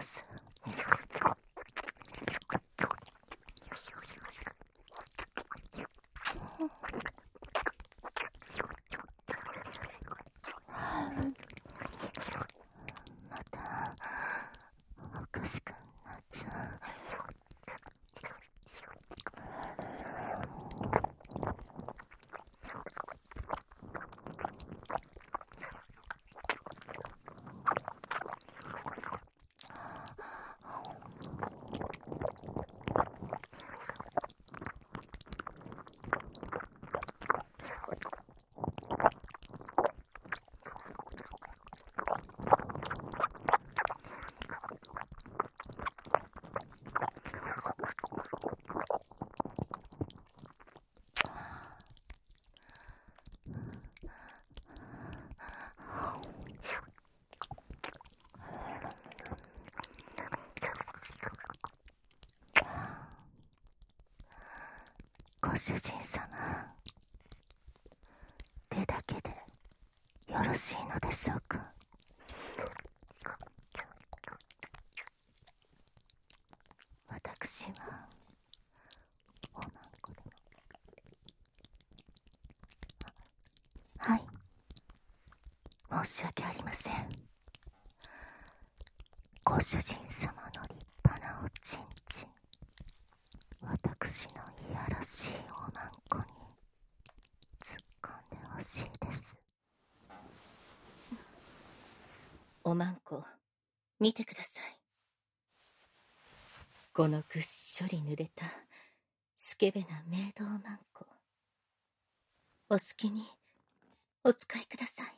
またおかしくなっちゃう。ご主人様、手だけでよろしいのでしょうか。私はおまんこでも。はい、申し訳ありません。ご主人様の立派なおちんちん、私のいやらしいおまんこに突っ込んでほしいです。 おまんこ、見てください。このぐっしょり濡れたスケベなメイドおまんこ、お好きにお使いください。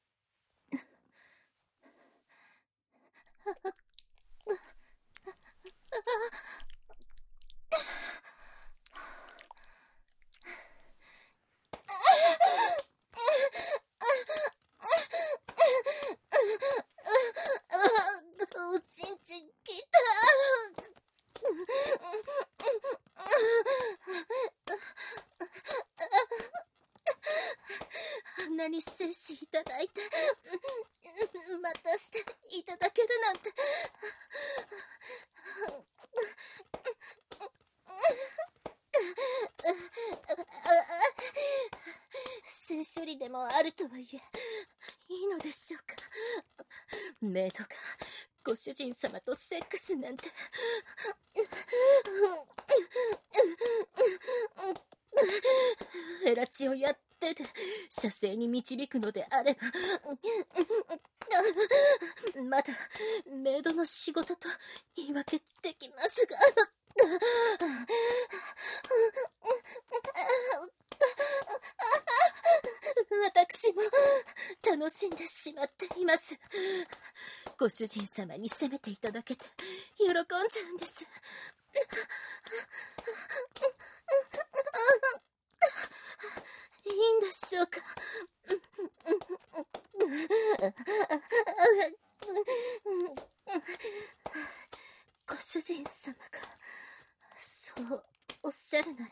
おちんちんきた。あんなに精子いただいて、またしていただけるなんて。性処理でもあるとはいえ、いいのでしょうか。メイドがご主人様とセックスなんて。フェラチオやってて射精に導くのであれば、まだメイドの仕事と言い訳できますが。私も楽しんでしまっています。 ご主人様に責めていただけて喜んじゃうんです。いいんでしょうか。ご主人様がそうおっしゃるなら、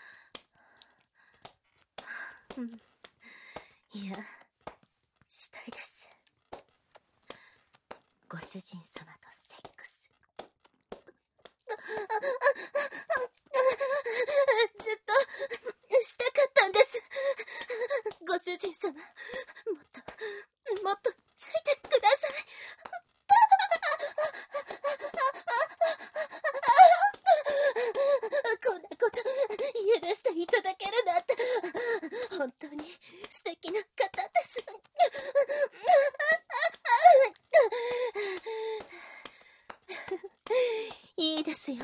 うん、いや、したいです。ご主人様とセックス。ずっとしたかったんです。ご主人様、もっともっとついてください。こんなこと許していただけるなんて本当に素敵な方です。いいですよ。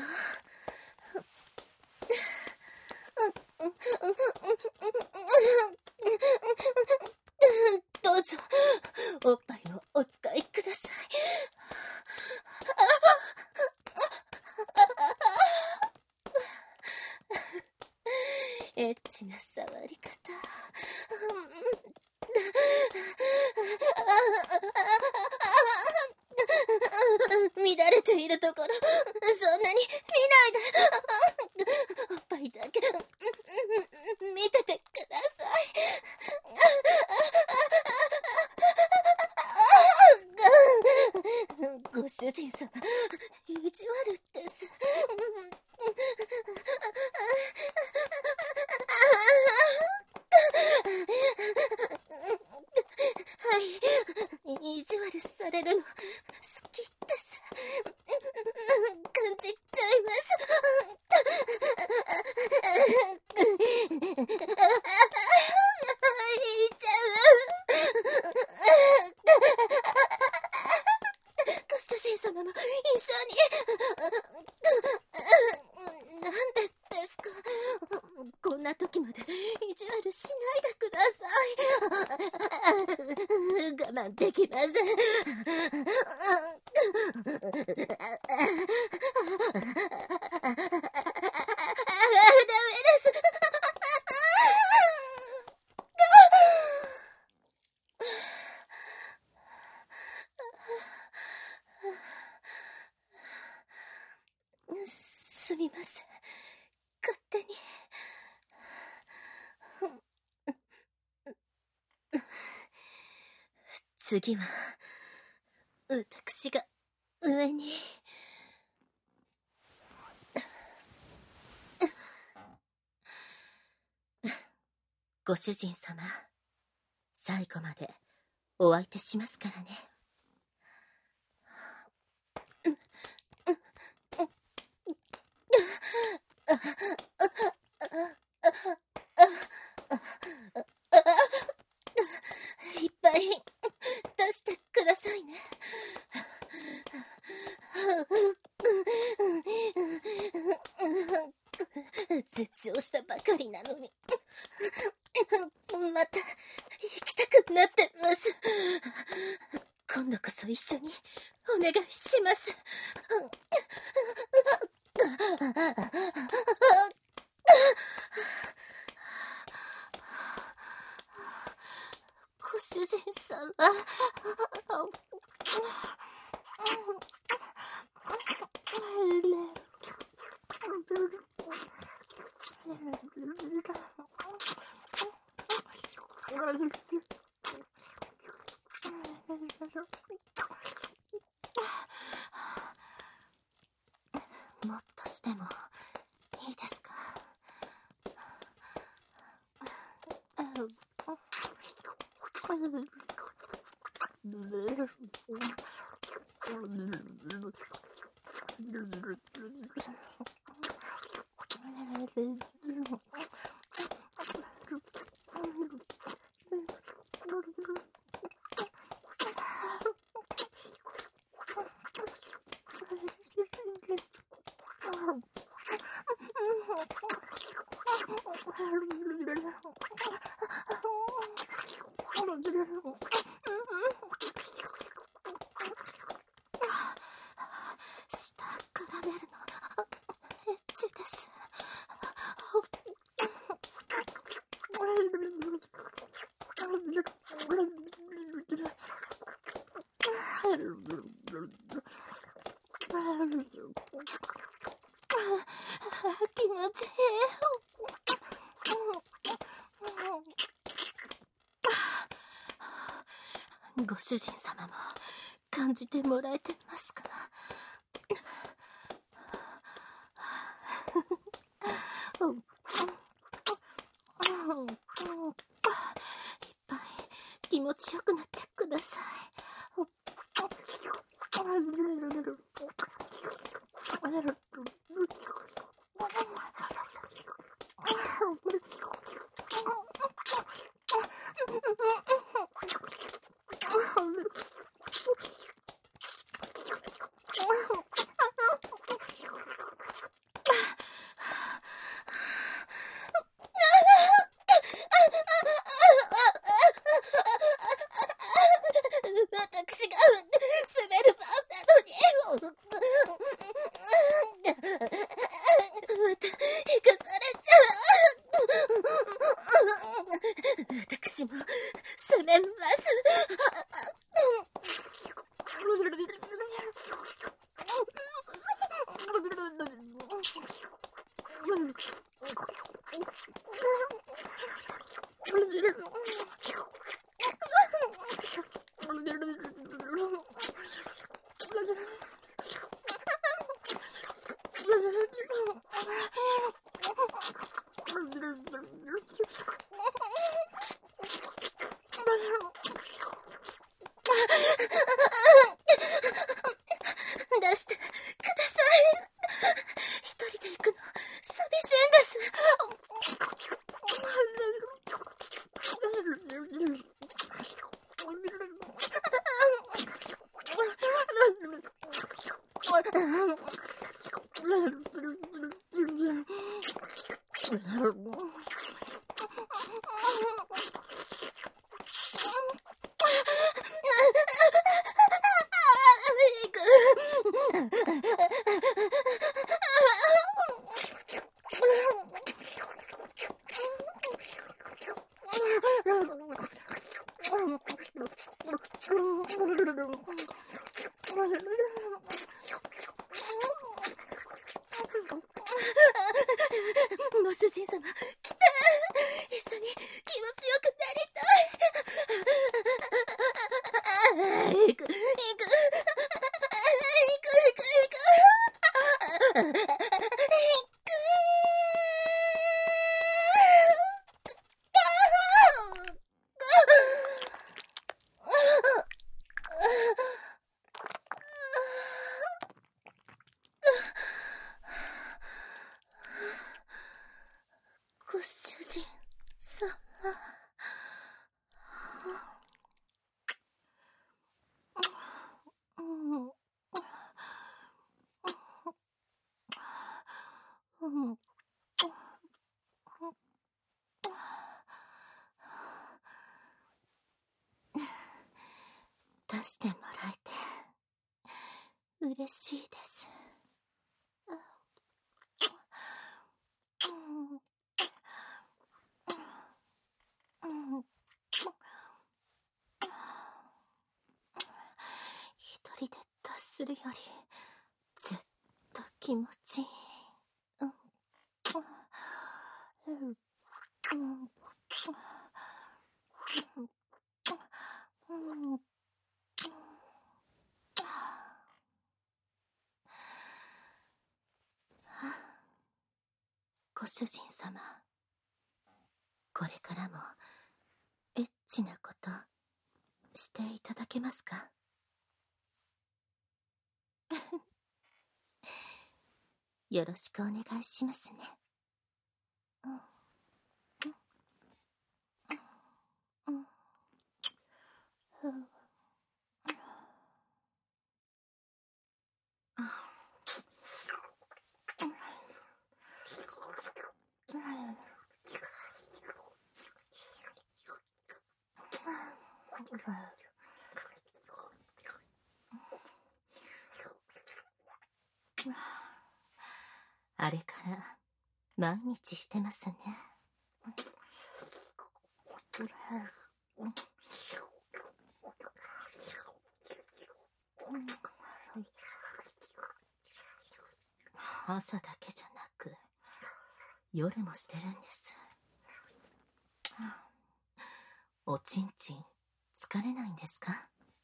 どうぞおっぱいをお使いください。エッチな触り方。乱れているところ、そんなに見ないで。おっぱいだけ見ててください。ご主人様、意地悪です。はい、意地悪されるの好きです。感じちゃいます。いちゃう。ご主人様も一緒に。なんでですか。こんな時まで意地悪しないでください。我慢できません。ダメです。すみません。勝手に。次は私が上に。ご主人様、最後までお相手しますからね。いっぱい出してくださいね。絶頂したばかりなのにまた行きたくなってます。今度こそ一緒にお願いします。ご主人様、もっとしてもいいですか。 気持ちいい。ご主人様も感じてもらえてますか？いっぱい気持ちよくなってください。私が滑る番なのに。また生かされちゃう。私も滑ります。出してください。一人で行くの寂しいんです。ご主人様、来て。一緒に気持ちよくなりたい。行く、行く、行く、行く、行く、行く。ご主人様。出してもらえて嬉しいです。一人で達するよりずっと気持ちいい。ご主人様、これからもエッチなことしていただけますか？よろしくお願いしますね。あれから毎日してますね。朝だけじゃなく夜もしてるんです。おちんちん疲れないんですか？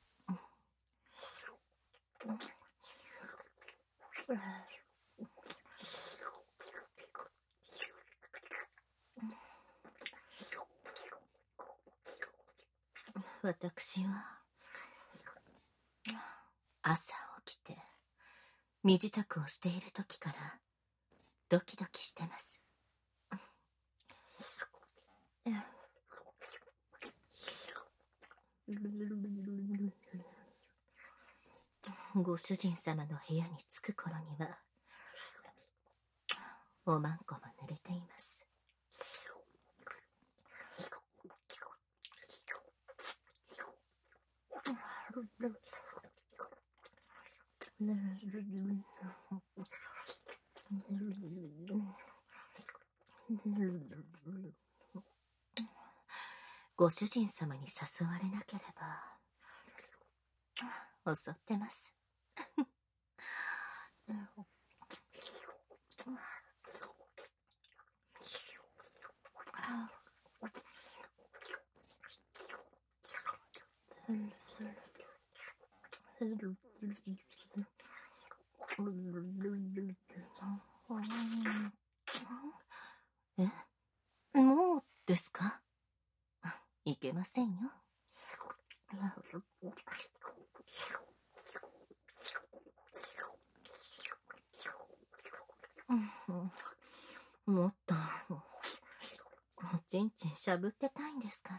私は朝起きて身支度をしている時からドキドキしてます。ご主人様の部屋に着く頃にはおまんこも濡れています。ご主人様に誘われなければ襲ってます。え、もうですか？いけませんよ。もっとおちんちんしゃぶってたいんですから。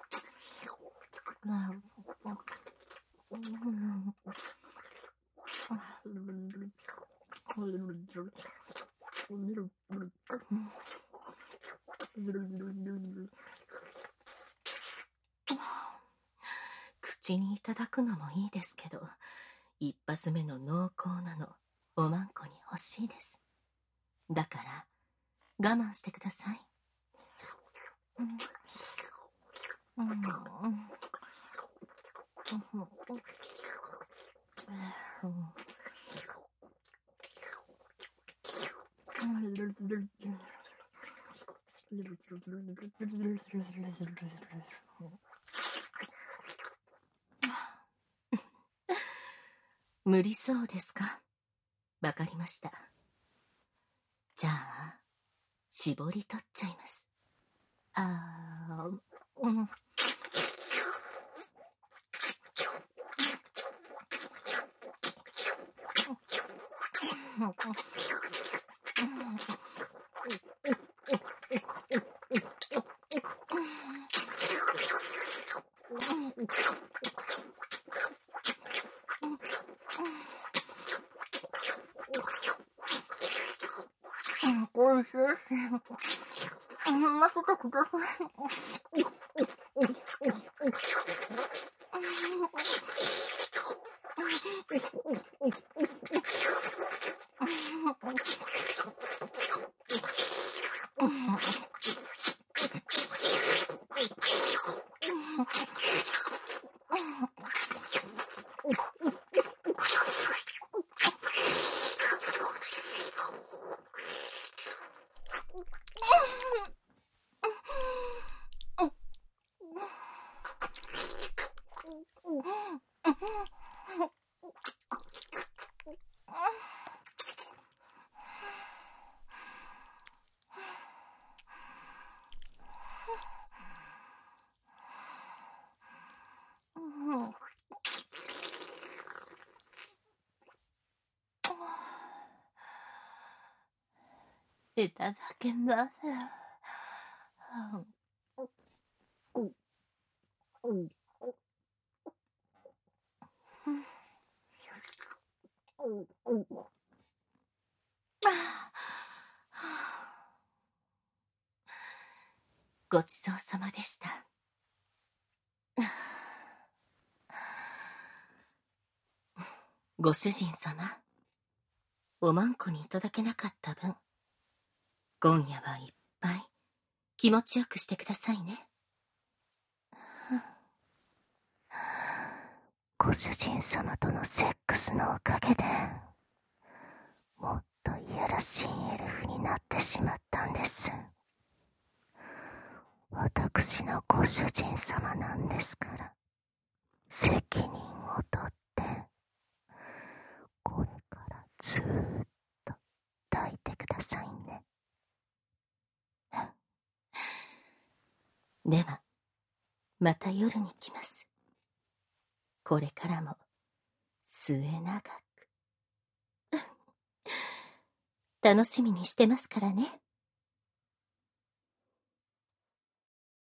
口にいただくのもいいですけど、一発目の濃厚なのおまんこに欲しいです。だから我慢してください。うんうん無理そうですか？わかりました。じゃあ絞り取っちゃいます。あー、うん。おいしい。まさかください。いただきます。ごちそうさまでした。ご主人様、おまんこにいただけなかった分、今夜はいっぱい気持ちよくしてくださいね。 ご主人様とのセックスのおかげでもっといやらしいエルフになってしまったんです。 私のご主人様なんですから、責任を取ってこれからずーっと抱いてくださいね。 ではまた夜に来ます。これからも末永く楽しみにしてますからね。